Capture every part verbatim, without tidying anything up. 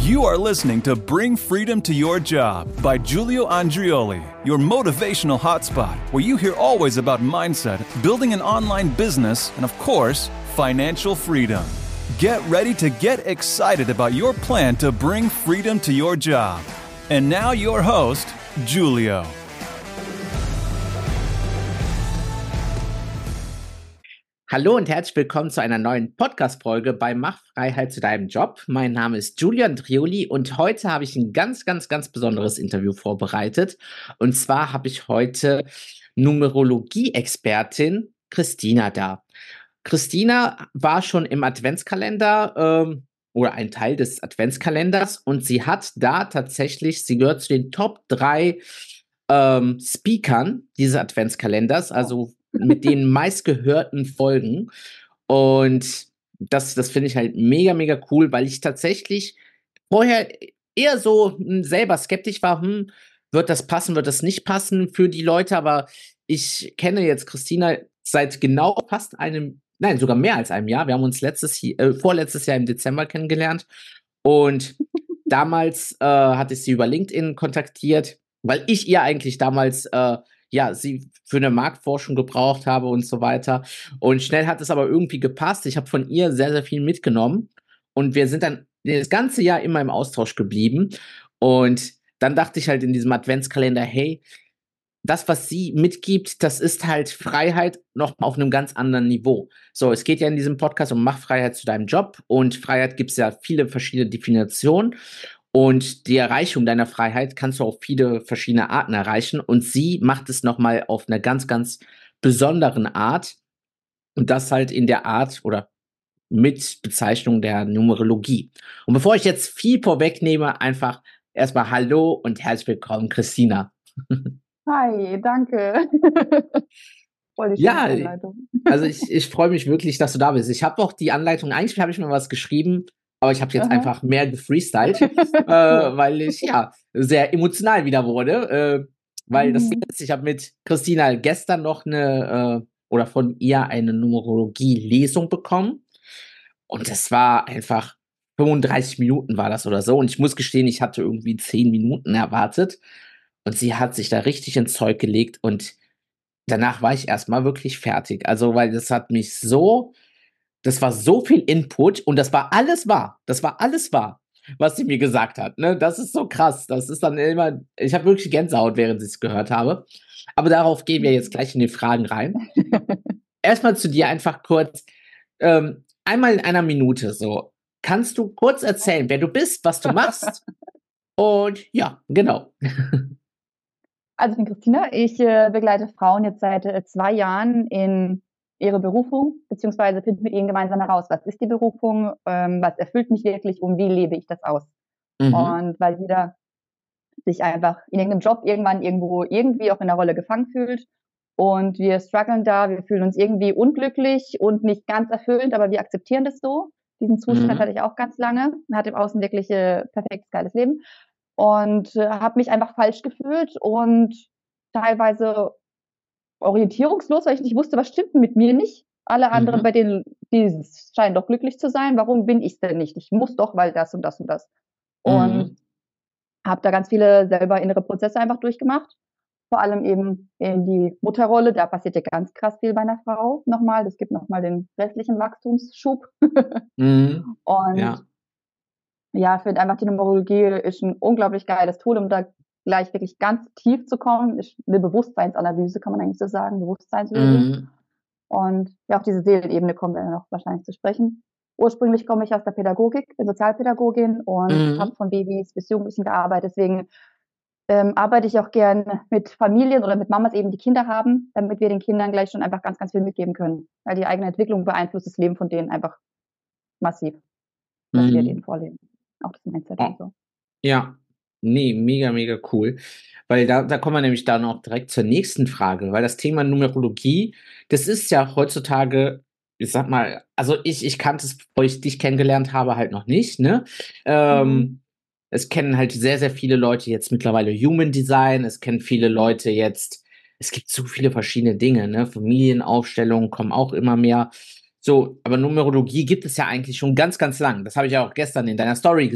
You are listening to Bring Freedom to Your Job by Giulio Andreoli, your motivational hotspot, where you hear always about mindset, building an online business, and of course, financial freedom. Get ready to get excited about your plan to bring freedom to your job. And now your host, Giulio. Hallo und herzlich willkommen zu einer neuen Podcast-Folge bei Mach Freiheit zu deinem Job. Mein Name ist Giulio Andreoli und heute habe ich ein ganz, ganz, ganz besonderes Interview vorbereitet. Und zwar habe ich heute Numerologie-Expertin Christina da. Christina war schon im Adventskalender ähm, oder ein Teil des Adventskalenders und sie hat da tatsächlich, sie gehört zu den Top drei ähm, Speakern dieses Adventskalenders, also mit den meistgehörten Folgen. Und das, das finde ich halt mega, mega cool, weil ich tatsächlich vorher eher so hm, selber skeptisch war, hm, wird das passen, wird das nicht passen für die Leute, aber ich kenne jetzt Christina seit genau fast einem, nein, sogar mehr als einem Jahr. Wir haben uns letztes, äh, vorletztes Jahr im Dezember kennengelernt und damals äh, hatte ich sie über LinkedIn kontaktiert, weil ich ihr eigentlich damals äh, ja, sie für eine Marktforschung gebraucht habe und so weiter. Und schnell hat es aber irgendwie gepasst. Ich habe von ihr sehr, sehr viel mitgenommen. Und wir sind dann das ganze Jahr immer im Austausch geblieben. Und dann dachte ich halt in diesem Adventskalender, hey, das, was sie mitgibt, das ist halt Freiheit noch auf einem ganz anderen Niveau. So, es geht ja in diesem Podcast um Mach Freiheit zu deinem Job. Und Freiheit gibt es ja viele verschiedene Definitionen. Und die Erreichung deiner Freiheit kannst du auf viele verschiedene Arten erreichen. Und sie macht es nochmal auf einer ganz, ganz besonderen Art. Und das halt in der Art oder mit Bezeichnung der Numerologie. Und bevor ich jetzt viel vorwegnehme, einfach erstmal Hallo und herzlich willkommen, Christina. Hi, danke. Voll die schöne Ja, Anleitung. also ich, ich freue mich wirklich, dass du da bist. Ich habe auch die Anleitung, eigentlich habe ich mir was geschrieben, aber ich habe jetzt Aha. einfach mehr gefreestylt, äh, weil ich ja sehr emotional wieder wurde. Äh, weil das Ding ist, ich habe mit Christina gestern noch eine äh, oder von ihr eine Numerologie-Lesung bekommen. Und das war einfach fünfunddreißig Minuten war das oder so. Und ich muss gestehen, ich hatte irgendwie zehn Minuten erwartet. Und sie hat sich da richtig ins Zeug gelegt. Und danach war ich erstmal wirklich fertig. Also, weil das hat mich so. Das war so viel Input und das war alles wahr. Das war alles wahr, was sie mir gesagt hat. Ne? Das ist so krass. Das ist dann immer, ich habe wirklich Gänsehaut, während ich es gehört habe. Aber darauf gehen wir jetzt gleich in die Fragen rein. Erstmal zu dir einfach kurz, ähm, einmal in einer Minute so. Kannst du kurz erzählen, wer du bist, was du machst? Und ja, genau. Also ich bin Christina, ich äh, begleite Frauen jetzt seit äh, zwei Jahren in ihre Berufung, beziehungsweise finde mit ihnen gemeinsam heraus, was ist die Berufung, ähm, was erfüllt mich wirklich und wie lebe ich das aus. Mhm. Und weil jeder sich einfach in irgendeinem Job irgendwann irgendwo irgendwie auch in der Rolle gefangen fühlt und wir strugglen da, wir fühlen uns irgendwie unglücklich und nicht ganz erfüllend, aber wir akzeptieren das so. Diesen Zustand Mhm. hatte ich auch ganz lange, hatte im Außen wirklich äh, perfektes, geiles Leben und äh, habe mich einfach falsch gefühlt und teilweise orientierungslos, weil ich nicht wusste, was stimmt mit mir nicht. Alle anderen, Mhm. bei denen, die scheinen doch glücklich zu sein. Warum bin ich denn nicht? Ich muss doch, weil das und das und das. Und Mhm. habe da ganz viele selber innere Prozesse einfach durchgemacht. Vor allem eben in die Mutterrolle. Da passiert ja ganz krass viel bei einer Frau nochmal. Das gibt nochmal den restlichen Wachstumsschub. Mhm. Und Ja. ja, ich finde einfach, die Numerologie ist ein unglaublich geiles Tool, um da gleich wirklich ganz tief zu kommen. Ist eine Bewusstseinsanalyse, kann man eigentlich so sagen, Bewusstseinslösung. Mhm. Und ja, auf diese Seelenebene kommen wir noch wahrscheinlich zu sprechen. Ursprünglich komme ich aus der Pädagogik, bin Sozialpädagogin und Mhm. habe von Babys bis Jugendlichen gearbeitet. Deswegen ähm, arbeite ich auch gern mit Familien oder mit Mamas eben, die Kinder haben, damit wir den Kindern gleich schon einfach ganz, ganz viel mitgeben können. Weil die eigene Entwicklung beeinflusst das Leben von denen einfach massiv, was wir denen Mhm. vorleben. Auch das Mindset Oh. und so. Ja, nee, mega, mega cool. Weil da, da kommen wir nämlich dann auch direkt zur nächsten Frage, weil das Thema Numerologie, das ist ja heutzutage, ich sag mal, also ich, ich kannte es, bevor ich dich kennengelernt habe, halt noch nicht, ne? Ähm, Mhm. Es kennen halt sehr, sehr viele Leute jetzt mittlerweile Human Design, es kennen viele Leute jetzt, es gibt so viele verschiedene Dinge, ne? Familienaufstellungen kommen auch immer mehr. So, aber Numerologie gibt es ja eigentlich schon ganz, ganz lang. Das habe ich ja auch gestern in deiner Story gesehen.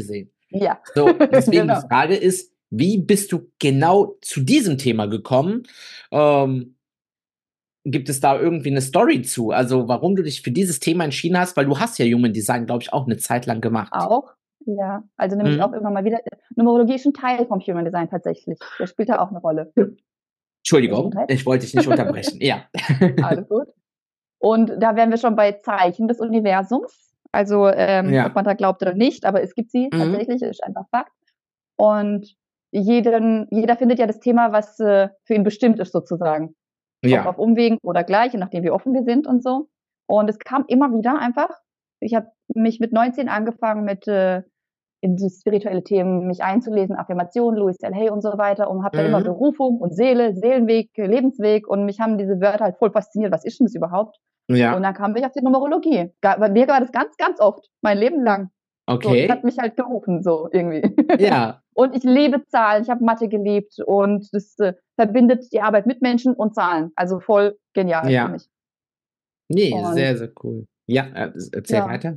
Ja. So, deswegen Genau. die Frage ist, wie bist du genau zu diesem Thema gekommen? Ähm, gibt es da irgendwie eine Story zu? Also, warum du dich für dieses Thema entschieden hast? Weil du hast ja Human Design, glaube ich, auch eine Zeit lang gemacht. Auch, ja. Also nämlich auch Mhm. immer mal wieder. Numerologie ist ein Teil vom Human Design tatsächlich. Der spielt da auch eine Rolle. Entschuldigung, Gesundheit. ich wollte dich nicht unterbrechen. Ja. Alles gut. Und da wären wir schon bei Zeichen des Universums. Also, ähm, Ja. ob man da glaubt oder nicht, aber es gibt sie Mhm. tatsächlich, ist einfach Fakt. Und jeden, jeder findet ja das Thema, was äh, für ihn bestimmt ist, sozusagen. Ob Ja. auf Umwegen oder gleich, je nachdem, wie offen wir sind und so. Und es kam immer wieder einfach. Ich habe mich mit neunzehn angefangen, mit äh, in die spirituelle Themen mich einzulesen, Affirmationen, Louis L. Hay und so weiter, und habe da immer Mhm. Berufung und Seele, Seelenweg, Lebensweg, und mich haben diese Wörter halt voll fasziniert. Was ist denn das überhaupt? Und Ja. dann kam ich auf die Numerologie. Ga- Bei mir war das ganz, ganz oft, mein Leben lang. So, das hat Okay. mich halt gerufen, so irgendwie. Ja. Und ich liebe Zahlen. Ich habe Mathe geliebt, und das äh, verbindet die Arbeit mit Menschen und Zahlen. Also voll genial für Ja. mich. Nee, Und sehr, sehr cool. Ja, äh, erzähl ja, weiter.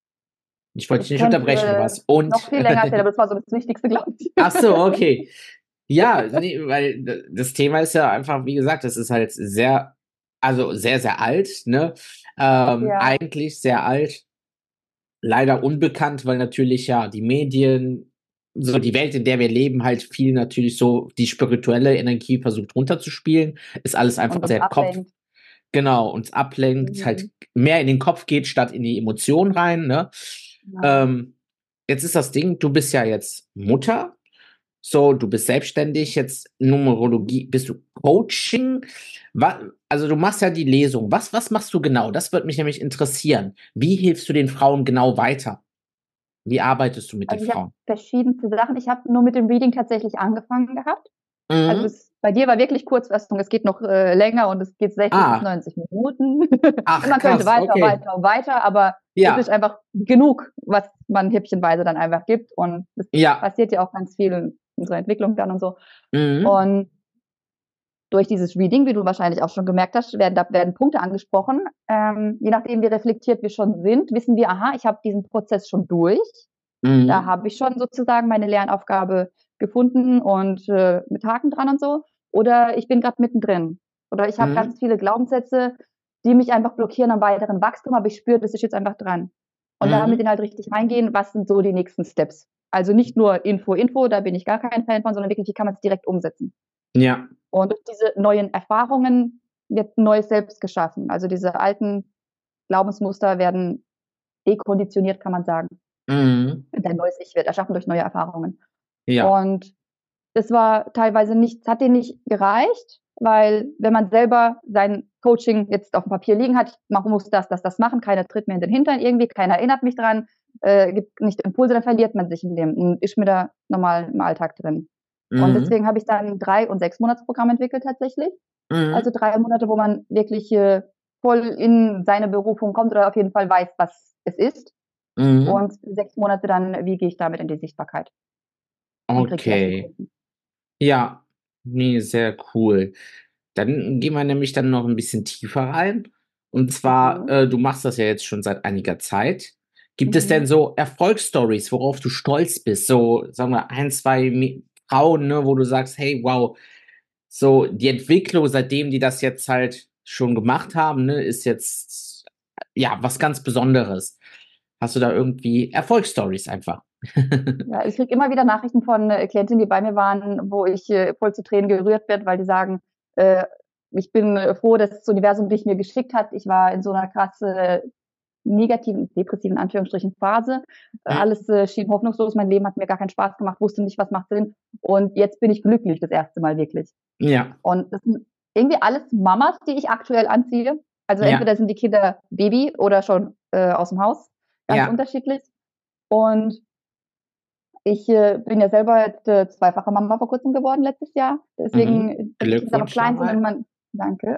Ich wollte dich ich nicht könnte unterbrechen, äh, was? Und noch viel länger erzählen, aber das war so das Wichtigste, glaube ich. ach so, okay. Ja, nee, weil d- das Thema ist ja einfach, wie gesagt, das ist halt sehr, also sehr, sehr alt, ne? Ähm, Ja, eigentlich sehr alt, leider unbekannt, weil natürlich ja die Medien, so die Welt, in der wir leben, halt viel natürlich so die spirituelle Energie versucht runterzuspielen. Ist alles einfach und uns sehr Kopf, ablenkt. genau, uns ablenkt, halt Mhm. mehr in den Kopf geht, statt in die Emotionen rein, ne? Genau. Ähm, jetzt ist das Ding, du bist ja jetzt Mutter, so, du bist selbstständig, jetzt Numerologie, bist du Coaching? Wa also, du machst ja die Lesung. Was was machst du genau? Das würde mich nämlich interessieren. Wie hilfst du den Frauen genau weiter? Wie arbeitest du mit den Also ich habe Frauen? verschiedenste Sachen. Ich habe nur mit dem Reading tatsächlich angefangen gehabt. Also Mhm. das bei dir war wirklich Kurzfassung. Es geht noch äh, länger, und es geht sechzig bis Ah, neunzig Minuten. Und ach man könnte krass, weiter, okay. weiter, weiter, aber es ist Ja, einfach genug, was man häppchenweise dann einfach gibt. Und es ja. passiert ja auch ganz viel in unserer Entwicklung dann und so. Mhm. Und durch dieses Reading, wie du wahrscheinlich auch schon gemerkt hast, werden da werden Punkte angesprochen. Ähm, je nachdem, wie reflektiert wir schon sind, wissen wir, aha, ich habe diesen Prozess schon durch. Da Mhm. habe ich schon sozusagen meine Lernaufgabe gefunden und äh, mit Haken dran und so. Oder ich bin gerade mittendrin. Oder ich habe Mhm. ganz viele Glaubenssätze, die mich einfach blockieren am weiteren Wachstum, aber ich spüre, das ist jetzt einfach dran. Und da mit Mhm. denen halt richtig reingehen, was sind so die nächsten Steps? Also nicht nur Info, Info, da bin ich gar kein Fan von, sondern wirklich, wie kann man es direkt umsetzen? Ja. Und durch diese neuen Erfahrungen wird ein neues Selbst geschaffen. Also diese alten Glaubensmuster werden dekonditioniert, kann man sagen. Mhm. Ein neues Ich wird erschaffen durch neue Erfahrungen. Ja. Und das war teilweise nicht, das hat denen nicht gereicht, weil wenn man selber sein Coaching jetzt auf dem Papier liegen hat, man muss das, das, das machen, keiner tritt mir in den Hintern irgendwie, keiner erinnert mich dran, äh, gibt nicht Impulse, dann verliert man sich in dem und ist mir da normal im Alltag drin. Und Mhm. deswegen habe ich dann ein drei- und sechs Monatsprogramm entwickelt tatsächlich. Also Mhm. drei Monate, wo man wirklich äh, voll in seine Berufung kommt oder auf jeden Fall weiß, was es ist. Mhm. Und sechs Monate dann, wie gehe ich damit in die Sichtbarkeit und kriege die ersten Okay. Kunden. Ja. Ne, sehr cool. Dann gehen wir nämlich dann noch ein bisschen tiefer rein. Und zwar, Mhm. äh, du machst das ja jetzt schon seit einiger Zeit. Gibt es denn Mhm. so Erfolgsstories, worauf du stolz bist? So, sagen wir, ein, zwei Me Frauen, ne, wo du sagst: „Hey, wow, so die Entwicklung, seitdem die das jetzt halt schon gemacht haben, ne, ist jetzt, ja, was ganz Besonderes.“ Hast du da irgendwie Erfolgsstories einfach? Ja, ich kriege immer wieder Nachrichten von äh, Klientinnen, die bei mir waren, wo ich äh, voll zu Tränen gerührt werde, weil die sagen, äh, ich bin äh, froh, dass das Universum dich mir geschickt hat. Ich war in so einer krass äh, negativen, depressiven Anführungsstrichen Phase. Äh, Mhm. alles äh, schien hoffnungslos. Mein Leben hat mir gar keinen Spaß gemacht, wusste nicht, was macht Sinn. Und jetzt bin ich glücklich, das erste Mal wirklich. Ja, Und das sind irgendwie alles Mamas, die ich aktuell anziehe. Also ja, entweder sind die Kinder Baby oder schon äh, aus dem Haus. Ganz ja. unterschiedlich. Und ich äh, bin ja selber jetzt äh, zweifache Mama vor kurzem geworden letztes Jahr. Mhm. Deswegen, wenn die Kinder noch Glückwunsch klein sind und nochmal. man, danke.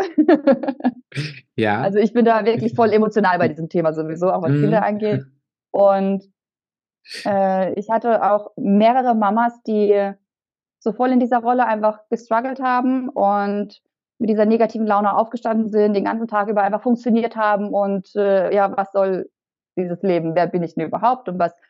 Ja. Also ich bin da wirklich voll emotional bei diesem Thema sowieso, auch was Kinder Mhm. angeht. Und äh, ich hatte auch mehrere Mamas, die so voll in dieser Rolle einfach gestruggelt haben und mit dieser negativen Laune aufgestanden sind, den ganzen Tag über einfach funktioniert haben und äh, ja, was soll dieses Leben? Wer bin ich denn überhaupt? Und was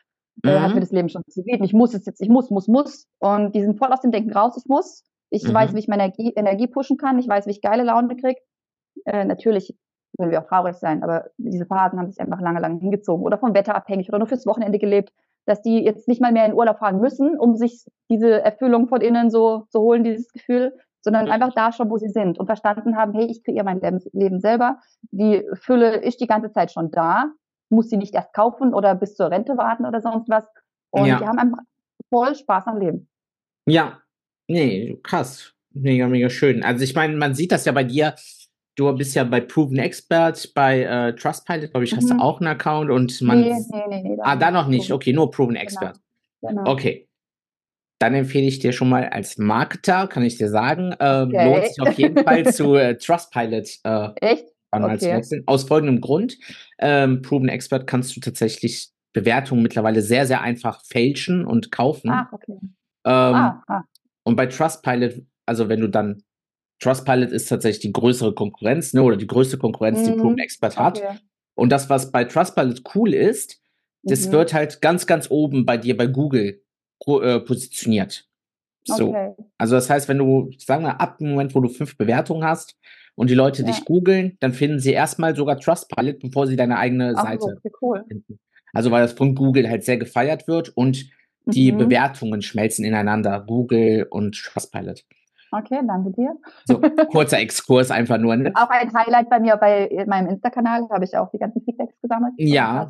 äh, hat mir Mhm. das Leben schon zugewiesen. Ich muss es jetzt, ich muss, muss, muss. Und die sind voll aus dem Denken raus, ich muss. Ich weiß, wie Mhm. ich meine Energie, Energie pushen kann. Ich weiß, wie ich geile Laune kriege. Äh, natürlich können wir auch traurig sein, aber diese Phasen haben sich einfach lange, lange hingezogen oder vom Wetter abhängig oder nur fürs Wochenende gelebt, dass die jetzt nicht mal mehr in Urlaub fahren müssen, um sich diese Erfüllung von innen so zu holen, dieses Gefühl, sondern einfach da schon, wo sie sind und verstanden haben, hey, ich kreiere mein Leben, Leben selber. Die Fülle ist die ganze Zeit schon da, muss sie nicht erst kaufen oder bis zur Rente warten oder sonst was. Und die Ja. haben einfach voll Spaß am Leben. Ja. Nee, krass. Mega, mega schön. Also ich meine, man sieht das ja bei dir. Du bist ja bei Proven Expert, bei äh, Trustpilot, glaube ich, hast du Mhm. auch einen Account und man. Nee, nee, nee, nee, da Ah, da nicht. noch nicht. Proven. Okay, nur Proven Genau, Expert. genau. Okay. Dann empfehle ich dir schon mal als Marketer, kann ich dir sagen, ähm, lohnt Okay. sich auf jeden Fall zu äh, Trustpilot äh, Echt? dann mal zu Okay. wechseln. Aus folgendem Grund. Ähm, Proven Expert kannst du tatsächlich Bewertungen mittlerweile sehr, sehr einfach fälschen und kaufen. Ach, okay. Ähm, Ah, ah. Und bei Trustpilot, also wenn du dann, Trustpilot ist tatsächlich die größere Konkurrenz, ne, oder die größte Konkurrenz, die Proven Mhm. Expert hat. Okay. Und das, was bei Trustpilot cool ist, das Mhm. wird halt ganz, ganz oben bei dir bei Google pro, äh, positioniert. So. Okay. Also das heißt, wenn du, sagen wir, ab dem Moment, wo du fünf Bewertungen hast und die Leute Ja. dich googeln, dann finden sie erstmal sogar Trustpilot, bevor sie deine eigene Ach Seite so, okay, cool. finden. Also weil das von Google halt sehr gefeiert wird und die Mhm. Bewertungen schmelzen ineinander, Google und Trustpilot. Okay, danke dir. So, kurzer Exkurs einfach nur, ne? Auch ein Highlight bei mir bei meinem Insta-Kanal, habe ich auch die ganzen Feedbacks gesammelt. Ja,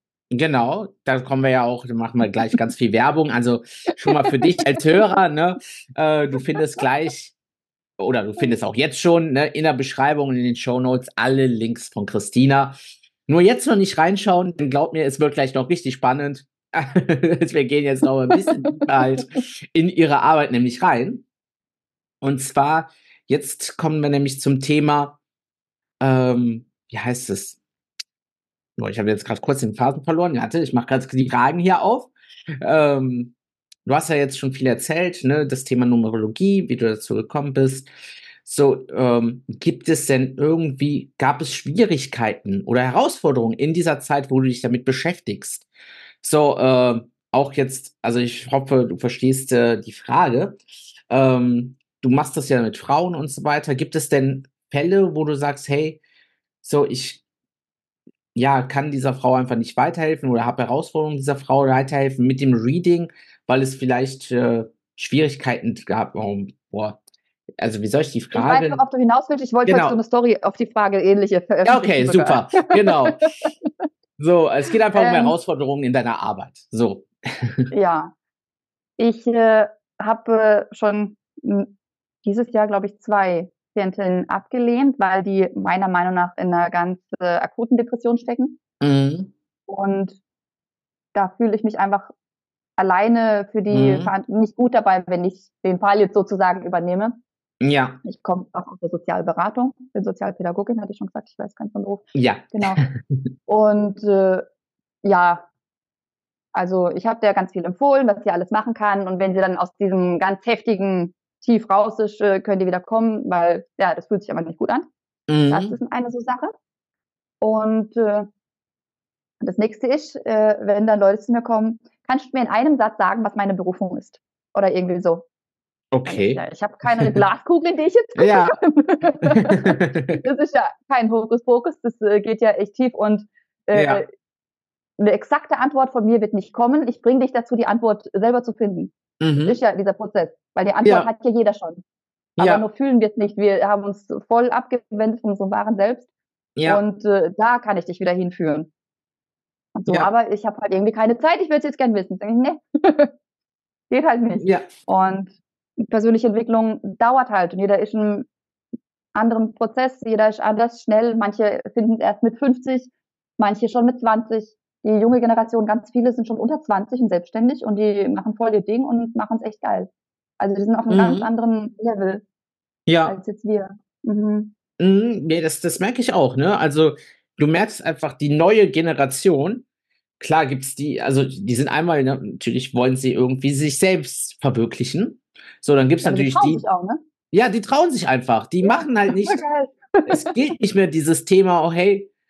genau. Da kommen wir ja auch, da machen wir gleich ganz viel Werbung. Also schon mal für dich als Hörer, ne? Äh, du findest gleich, oder du findest auch jetzt schon, ne, in der Beschreibung und in den Shownotes alle Links von Christina. Nur jetzt noch nicht reinschauen, denn glaub mir, es wird gleich noch richtig spannend. Wir gehen jetzt noch ein bisschen halt in ihre Arbeit nämlich rein. Und zwar, jetzt kommen wir nämlich zum Thema, ähm, wie heißt es? Oh, ich habe jetzt gerade kurz den Faden verloren. Warte, ich mache gerade die Fragen hier auf. Ähm, du hast ja jetzt schon viel erzählt, ne? Das Thema Numerologie, wie du dazu gekommen bist. So, ähm, gibt es denn irgendwie, gab es Schwierigkeiten oder Herausforderungen in dieser Zeit, wo du dich damit beschäftigst? So, äh, auch jetzt, also ich hoffe, du verstehst äh, die Frage. Ähm, du machst das ja mit Frauen und so weiter. Gibt es denn Fälle, wo du sagst, hey, so ich ja, kann dieser Frau einfach nicht weiterhelfen oder habe Herausforderungen dieser Frau weiterhelfen mit dem Reading, weil es vielleicht äh, Schwierigkeiten gab. Oh, boah. Also wie soll ich die Ich weiß, Frage? worauf du hinaus willst. Ich wollte Genau. heute so eine Story auf die Frage ähnliche veröffentlichen. Ja, okay, sogar. super. Genau. So, es geht einfach um Ähm, Herausforderungen in deiner Arbeit. So. Ja, ich äh, habe schon m, dieses Jahr, glaube ich, zwei Klientinnen abgelehnt, weil die meiner Meinung nach in einer ganz äh, akuten Depression stecken. Mhm. Und da fühle ich mich einfach alleine für die Mhm. Verant- nicht gut dabei, wenn ich den Fall jetzt sozusagen übernehme. Ja, Ich komme auch aus der Sozialberatung, bin Sozialpädagogin, hatte ich schon gesagt, ich weiß keinen von Beruf. ja. Genau. Und äh, ja, also ich habe der ganz viel empfohlen, was sie alles machen kann. Und wenn sie dann aus diesem ganz heftigen Tief raus ist, äh, können die wieder kommen, weil ja, das fühlt sich aber nicht gut an. Das Mhm. ist eine so Sache. Und äh, das nächste ist, äh, wenn dann Leute zu mir kommen, kannst du mir in einem Satz sagen, was meine Berufung ist? Oder irgendwie so. Okay. Ja, ich habe keine Glaskugel, in die ich jetzt gucken Ja. kann. Das ist ja kein Hokuspokus, das äh, geht ja echt tief und äh, Ja. eine exakte Antwort von mir wird nicht kommen. Ich bringe dich dazu, die Antwort selber zu finden. Das Mhm. ist ja dieser Prozess, weil die Antwort Ja. hat ja jeder schon. Aber Ja. nur fühlen wir es nicht. Wir haben uns voll abgewendet von unserem wahren Selbst Ja. und äh, da kann ich dich wieder hinführen. Und so, Ja. aber ich habe halt irgendwie keine Zeit, ich will es jetzt gern wissen. Denke ich, nee, geht halt nicht. Ja. Und persönliche Entwicklung dauert halt und jeder ist in einem anderen Prozess, jeder ist anders schnell. Manche finden es erst mit fünfzig, manche schon mit zwanzig. Die junge Generation, ganz viele sind schon unter zwanzig und selbstständig und die machen voll ihr Ding und machen es echt geil. Also die sind auf einem Mhm. ganz anderen Level Ja. als jetzt wir. Mhm. Mhm, nee, das, das merke ich auch, ne? Also, du merkst einfach, die neue Generation, klar gibt's die, also die sind einmal, ne, natürlich wollen sie irgendwie sich selbst verwirklichen. So, dann gibt's Ja, aber die natürlich trauen die, sich auch, ne? ja, die trauen sich einfach. Die Ja, machen halt nicht, geil. es gilt nicht mehr dieses Thema, oh hey,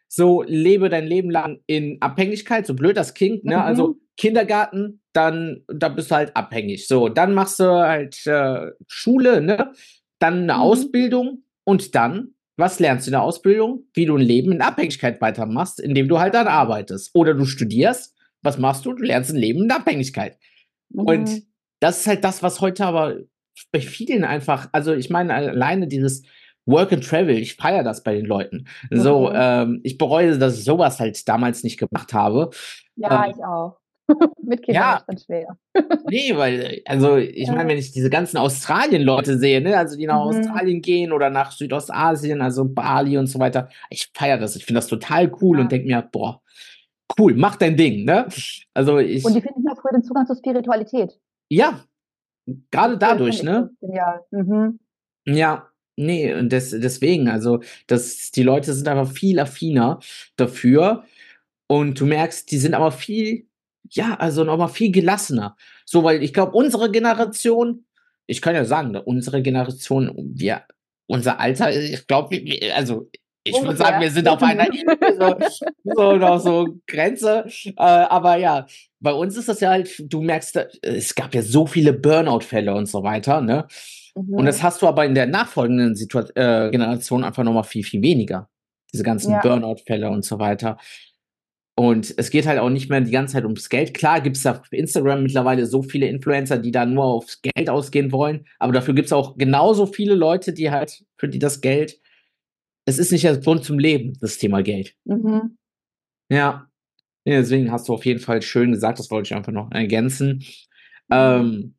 so lebe dein Leben lang in Abhängigkeit, so blöd das klingt, ne? Mhm. Also Kindergarten, dann da bist du halt abhängig. So, dann machst du halt äh, Schule, ne? Dann eine Mhm. Ausbildung und dann, was lernst du in der Ausbildung? Wie du ein Leben in Abhängigkeit weitermachst, indem du halt dann arbeitest. Oder du studierst, was machst du? Du lernst ein Leben in Abhängigkeit. Und Mhm. das ist halt das, was heute aber bei vielen einfach, also ich meine, alleine dieses Work and Travel, ich feiere das bei den Leuten. So, Mhm. ähm, ich bereue, dass ich sowas halt damals nicht gemacht habe. Ja, Ähm, ich auch. Mit Kindern ja, ist dann schwer. nee, weil, also ich meine, Ja. wenn ich diese ganzen Australien-Leute sehe, ne, also die nach Mhm. Australien gehen oder nach Südostasien, also Bali und so weiter, ich feiere das, ich finde das total cool und Ja. denke mir, boah, cool, mach dein Ding, ne? Also Und die ich, finden auch früher den Zugang zur Spiritualität. ja, gerade Das äh, dadurch, finde ich so ne? genial. Mhm. Ja, nee, und des deswegen, also, das die Leute sind einfach viel affiner dafür und du merkst, die sind aber viel ja, also, noch mal viel gelassener. So, weil ich glaube, unsere Generation ich kann ja sagen, ne, unsere Generation, wir unser Alter, ich glaube, wir wir also, ich würde sagen, Ungefähr. wir sind So auf einer zumindest. Ebene, so so noch so Grenze. Äh, aber ja, bei uns ist das ja halt du merkst, da es gab ja so viele Burnout-Fälle und so weiter, ne? Und das Mhm. hast du aber in der nachfolgenden Situa äh, Generation einfach noch mal viel, viel weniger. Diese ganzen Ja. Burnout-Fälle und so weiter. Und es geht halt auch nicht mehr die ganze Zeit ums Geld. Klar gibt's da auf Instagram mittlerweile so viele Influencer, die da nur aufs Geld ausgehen wollen, aber dafür gibt's auch genauso viele Leute, die halt für die das Geld es ist nicht der Grund zum Leben, das Thema Geld. Mhm. Ja, ne, deswegen hast du auf jeden Fall schön gesagt, das wollte ich einfach noch ergänzen. Mhm. Ähm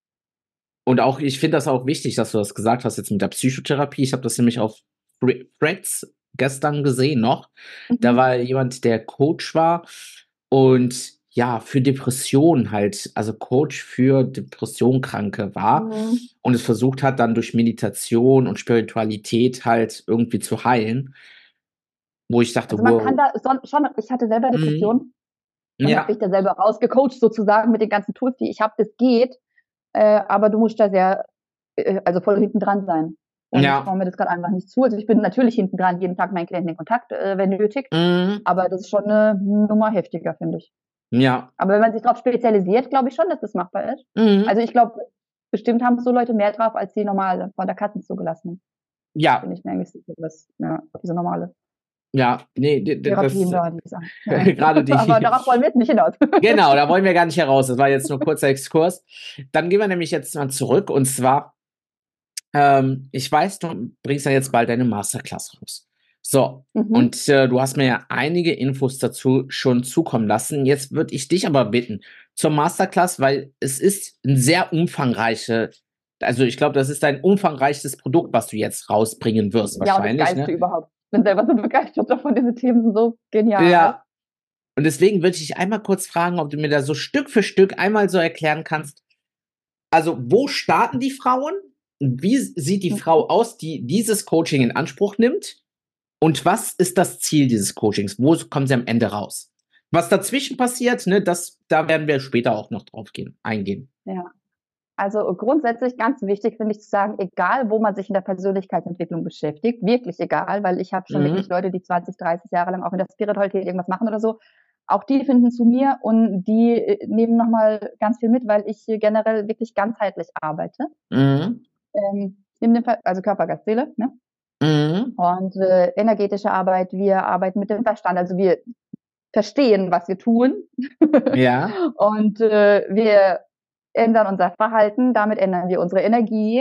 Und auch ich finde das auch wichtig, dass du das gesagt hast jetzt mit der Psychotherapie. Ich habe das nämlich auf Thre Threads gestern gesehen noch. Da Mhm. war jemand, der Coach war und ja, für Depressionen halt also Coach für Depressionkranke war Mhm. und es versucht hat, dann durch Meditation und Spiritualität halt irgendwie zu heilen, wo ich dachte: Also, man kann „Wow." da son schon ich hatte selber Mhm. Depressionen und habe mich Ja. da selber rausgecoacht sozusagen mit den ganzen Tools, die ich habe. Das geht, äh, aber du musst da sehr, äh, also voll hinten dran sein. Und ich Ja. traue mir das grad einfach nicht zu. Also, ich bin natürlich hinten dran, jeden Tag meinen Klienten in Kontakt, äh, wenn nötig, Mhm. aber das ist schon 'ne Nummer heftiger, finde ich. Ja. Aber wenn man sich drauf spezialisiert, glaube ich schon, dass das machbar ist. Mhm. Also, ich glaube, bestimmt haben so Leute mehr drauf als die normale, von der Kassen zugelassene. Ja. Bin ich mir eigentlich sicher, dass ja, diese normale Ja, ne, d d Therapien das da, die sagen. Ja. grade Aber die darauf wollen wir jetzt nicht hinaus. genau, da wollen wir gar nicht heraus. Das war jetzt nur kurzer Exkurs. Dann gehen wir nämlich jetzt mal zurück und zwar, ähm, ich weiß, du bringst ja jetzt bald deine Masterclass raus. So, Mhm. und, äh, du hast mir ja einige Infos dazu schon zukommen lassen. Jetzt würde ich dich aber bitten zur Masterclass, weil es ist 'n sehr umfangreiche also, ich glaube, das ist ein umfangreichstes Produkt, was du jetzt rausbringen wirst Ja, und das wahrscheinlich, Geilste ne? überhaupt. Bin selber so begeistert davon, diese Themen sind so genial. Ja. Und deswegen würde ich dich einmal kurz fragen, ob du mir da so Stück für Stück einmal so erklären kannst also, wo starten die Frauen? Wie sieht die Mhm. Frau aus, die dieses Coaching in Anspruch nimmt? Und was ist das Ziel dieses Coachings? Wo s kommen sie am Ende raus? Was dazwischen passiert, ne, das da werden wir später auch noch drauf gehen eingehen. Ja. Also, grundsätzlich ganz wichtig finde ich zu sagen, egal wo man sich in der Persönlichkeitsentwicklung beschäftigt, wirklich egal, weil ich habe schon wirklich Mhm. Leute, die zwanzig, dreißig Jahre lang auch in der Spiritualität irgendwas machen oder so. Auch die finden zu mir und die, äh, nehmen noch mal ganz viel mit, weil ich hier generell wirklich ganzheitlich arbeite. Mhm. Ähm, in dem Fall also Körper, Geist, Seele, ne? Mhm. Und, äh, energetische Arbeit, wir arbeiten mit dem Verstand. Also, wir verstehen, was wir tun Ja. und, äh, wir ändern unser Verhalten, damit ändern wir unsere Energie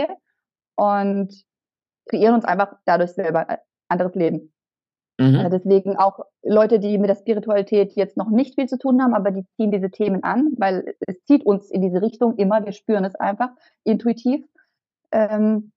und kreieren uns einfach dadurch selber ein anderes Leben. Äh, Mhm. deswegen auch Leute, die mit der Spiritualität jetzt noch nicht viel zu tun haben, aber die ziehen diese Themen an, weil es zieht uns in diese Richtung immer, wir spüren es einfach intuitiv. Ähm,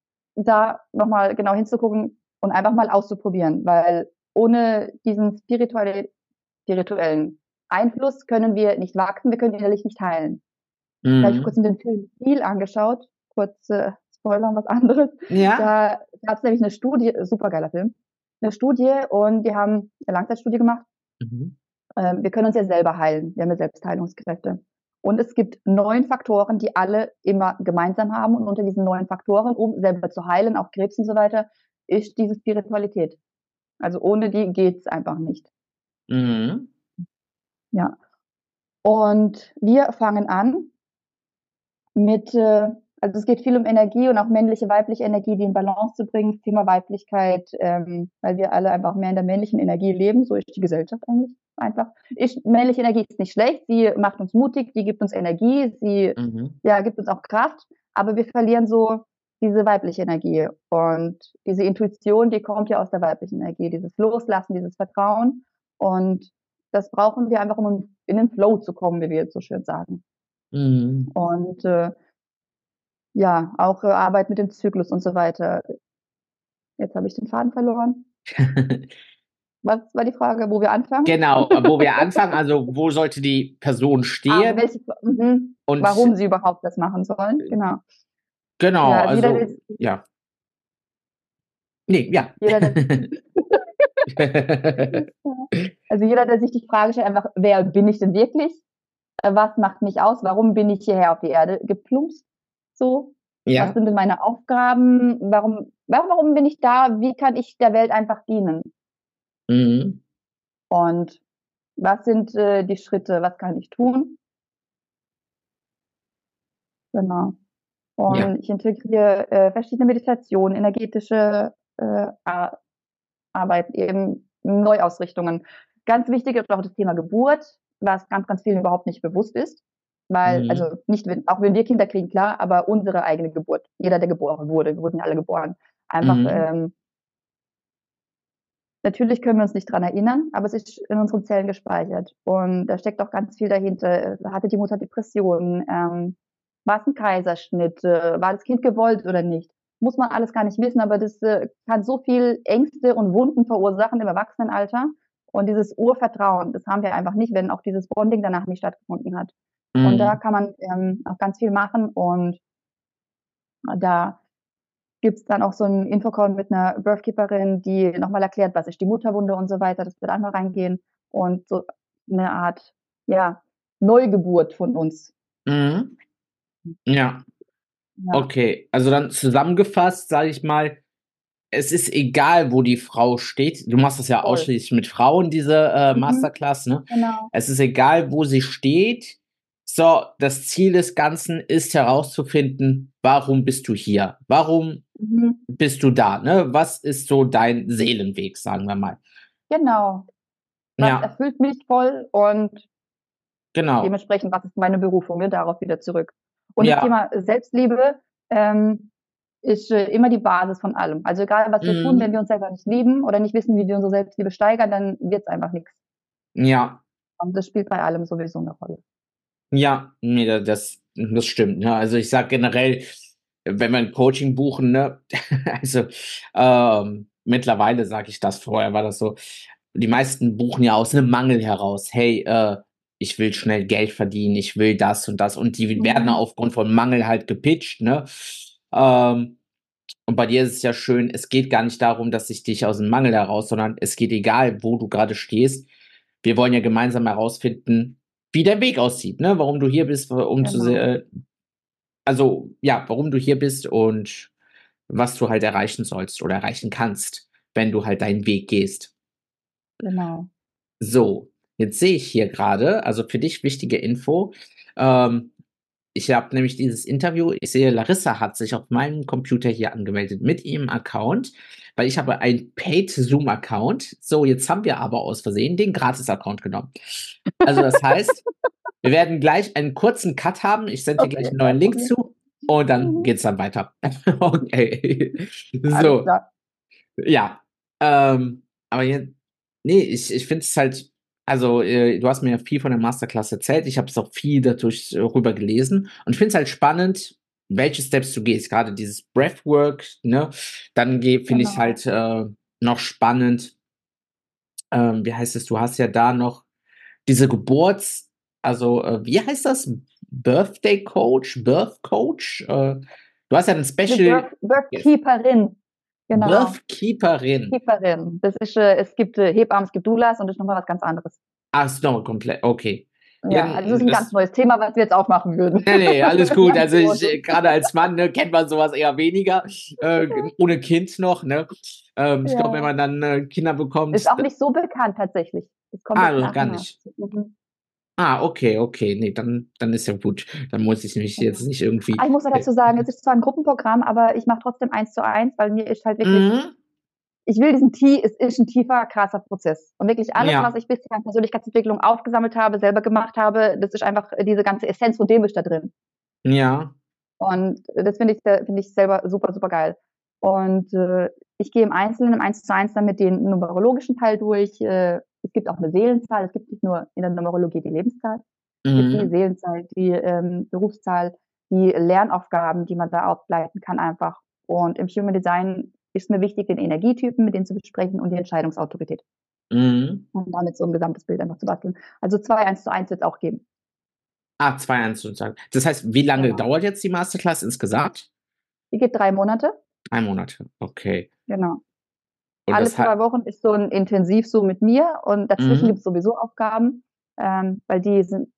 da noch mal genau hinzugucken und einfach mal auszuprobieren, weil ohne diesen spirituelle spirituellen Einfluss können wir nicht wachsen, wir können innerlich nicht heilen. Da habe ich vor Mhm. Kurzem den Film „Heal“ angeschaut, kurz, äh, spoilern was anderes. Ja. Da gab's nämlich 'ne Studie supergeiler Film, 'ne Studie und die haben 'ne Langzeitstudie gemacht. Mhm. Ähm, wir können uns ja selber heilen. Wir haben ja Selbstheilungskräfte. Und es gibt neun Faktoren, die alle immer gemeinsam haben und unter diesen neun Faktoren, um selber zu heilen, auch Krebs und so weiter, ist diese Spiritualität. Also ohne die geht's einfach nicht. Mhm. Ja. Und wir fangen an mit, äh, also es geht viel um Energie und auch männliche, weibliche Energie, die in Balance zu bringen, das Thema Weiblichkeit, ähm, weil wir alle einfach mehr in der männlichen Energie leben, so ist die Gesellschaft eigentlich einfach. Ich, männliche Energie ist nicht schlecht, sie macht uns mutig, die gibt uns Energie, sie Mhm. ja, gibt uns auch Kraft, aber wir verlieren so diese weibliche Energie und diese Intuition, die kommt ja aus der weiblichen Energie, dieses Loslassen, dieses Vertrauen und das brauchen wir einfach, um in den Flow zu kommen, wie wir jetzt so schön sagen. Mhm. Und äh, ja, auch äh, Arbeit mit dem Zyklus und so weiter. Jetzt habe ich den Faden verloren. Was war die Frage, wo wir anfangen? Genau, wo wir anfangen, also wo sollte die Person Ah, stehen? welche, mhm, Und warum sie überhaupt das machen sollen, genau. genau, Ja, also jeder, der, also ja. Nee, ja. jeder, der, also jeder, der sich die Frage stellt, einfach, wer bin ich denn wirklich? Äh, Was macht mich aus? Warum bin ich hierher auf die Erde geplumpst? So, was Ja. sind denn meine Aufgaben? Warum, warum, warum bin ich da? Wie kann ich der Welt einfach dienen? Mhm. Und was sind äh, die Schritte? Was kann ich tun? Genau. Ja. Und ich integriere äh, verschiedene Meditationen, energetische äh, Ar- Arbeit, eben Neuausrichtungen. Ganz wichtig ist auch das Thema Geburt, was ganz, ganz vielen überhaupt nicht bewusst ist. Weil, Mhm. also nicht, wenn, auch wenn wir Kinder kriegen, klar, aber unsere eigene Geburt, jeder, der geboren wurde, wir wurden ja alle geboren. Einfach, Mhm. ähm, natürlich können wir uns nicht dran erinnern, aber es ist in unseren Zellen gespeichert. Und da steckt auch ganz viel dahinter. Hatte die Mutter Depressionen? Ähm, war es ein Kaiserschnitt? Äh, war das Kind gewollt oder nicht? Muss man alles gar nicht wissen, aber das äh, kann so viel Ängste und Wunden verursachen im Erwachsenenalter. Und dieses Urvertrauen, das haben wir einfach nicht, wenn auch dieses Bonding danach nicht stattgefunden hat. Und da Mhm. kann man ähm, auch ganz viel machen. Und da gibt es dann auch so einen Infocall mit einer Birthkeeperin, die nochmal erklärt, was ist die Mutterwunde und so weiter. Das wird einfach reingehen und so eine Art, ja, Neugeburt von uns. Mhm. Ja. Ja, Okay. Also dann zusammengefasst, sage ich mal, es ist egal, wo die Frau steht. Du machst das ja voll. ausschließlich mit Frauen, diese äh, Mhm, Masterclass, ne? genau. Es ist egal, wo sie steht. So, das Ziel des Ganzen ist herauszufinden, warum bist du hier? Warum Mhm, bist du da, ne? Was ist so dein Seelenweg, sagen wir mal? genau. Was Ja, erfüllt mich voll und genau. dementsprechend, was ist meine Berufung? Wir darauf wieder zurück. Und das Ja. Thema Selbstliebe ähm, ist äh, immer die Basis von allem. Also egal, was wir tun, wenn Mhm. wir uns selber nicht lieben oder nicht wissen, wie wir unsere Selbstliebe steigern, dann wird es einfach nichts. Ja. Und das spielt bei allem sowieso eine Rolle. Ja, nee, da- das, das stimmt. Ne? Also ich sag generell, wenn wir ein Coaching buchen, ne, also ähm, mittlerweile sage ich das, vorher war das so, die meisten buchen ja aus einem Mangel heraus. Hey, äh, ich will schnell Geld verdienen, ich will das und das. Und die werden Mhm. aufgrund von Mangel halt gepitcht, ne? Ähm, und bei dir ist es ja schön, es geht gar nicht darum, dass ich dich aus dem Mangel heraus, sondern es geht egal, wo du gerade stehst. Wir wollen ja gemeinsam herausfinden, wie dein Weg aussieht, ne? Warum du hier bist, um zu se Genau, äh, also, ja, warum du hier bist und was du halt erreichen sollst oder erreichen kannst, wenn du halt deinen Weg gehst. genau. So, jetzt sehe ich hier gerade, also für dich wichtige Info, ähm, ich habe nämlich dieses Interview, ich sehe, Larissa hat sich auf meinem Computer hier angemeldet mit ihrem Account, weil ich habe einen Paid Zoom Account. So, jetzt haben wir aber aus Versehen den Gratis Account genommen. Also das heißt, wir werden gleich einen kurzen Cut haben. Ich sende dir gleich Okay, einen neuen kein Link Problem. zu und dann Mhm. geht's dann weiter. Okay. Alles So, klar. ja. Ähm, aber jetzt, nee, ich, ich finde es halt, also äh, du hast mir ja viel von der Masterclass erzählt. Ich habe es auch viel dadurch äh, rüber gelesen und ich finde es halt spannend, welche Steps du gehst. Gerade dieses Breathwork, ne? Dann finde ich Genau. halt äh, noch spannend, ähm, wie heißt es, du hast ja da noch diese Geburts also, äh, wie heißt das? Birthday Coach, Birth Coach? Äh, du hast ja 'n Eine Special Birth Guest. Birthkeeperin. Genau. Birthkeeperin. Keeperin. Das ist, äh, es gibt äh, Hebammen, es gibt Doulas und das ist nochmal was ganz anderes. Ach, ist noch komplett okay. Ja, also das ist ein ganz neues Thema, was wir jetzt aufmachen würden. Nee, nee, alles gut. Also ich, gerade als Mann, ne, kennt man sowas eher weniger. Äh, ohne Kind noch, ne? Ähm, ich Ja. glaube, wenn man dann äh, Kinder bekommt. Ist auch nicht so bekannt tatsächlich. Das kommt Ah, jetzt nach gar und nach. nicht. Mhm. Ah, okay, okay. Nee, dann, dann ist ja gut. Dann muss ich mich jetzt nicht irgendwie. Ah, ich muss ja dazu sagen, es ist zwar ein Gruppenprogramm, aber ich mache trotzdem eins zu eins, weil mir ist halt wirklich, Mhm. ich will diesen Tee, es ist ein tiefer, krasser Prozess. Und wirklich alles, Ja. was ich bisher an Persönlichkeitsentwicklung aufgesammelt habe, selber gemacht habe, das ist einfach diese ganze Essenz von dem ist da drin. Ja. Und das finde ich, finde ich selber super, super geil. Und äh, ich gehe im Einzelnen, im eins zu eins dann mit den numerologischen Teil durch. Äh, es gibt auch eine Seelenzahl. Es gibt nicht nur in der Numerologie die Lebenszahl. Es gibt die Mhm. Seelenzahl, die ähm, Berufszahl, die Lernaufgaben, die man da ableiten kann einfach. Und im Human Design ist mir wichtig, den Energietypen, mit denen zu besprechen und die Entscheidungsautorität. Mhm. Und damit so ein gesamtes Bild einfach zu basteln. Also zwei eins zu eins wird es auch geben. Ah, zwei eins sozusagen. Das heißt, wie lange Genau. dauert jetzt die Masterclass insgesamt? Die geht drei Monate. Drei Monate, okay. Genau. Und Alle das zwei hat. Wochen ist so ein Intensiv so mit mir und dazwischen Mhm. gibt es sowieso Aufgaben, ähm, weil die sind,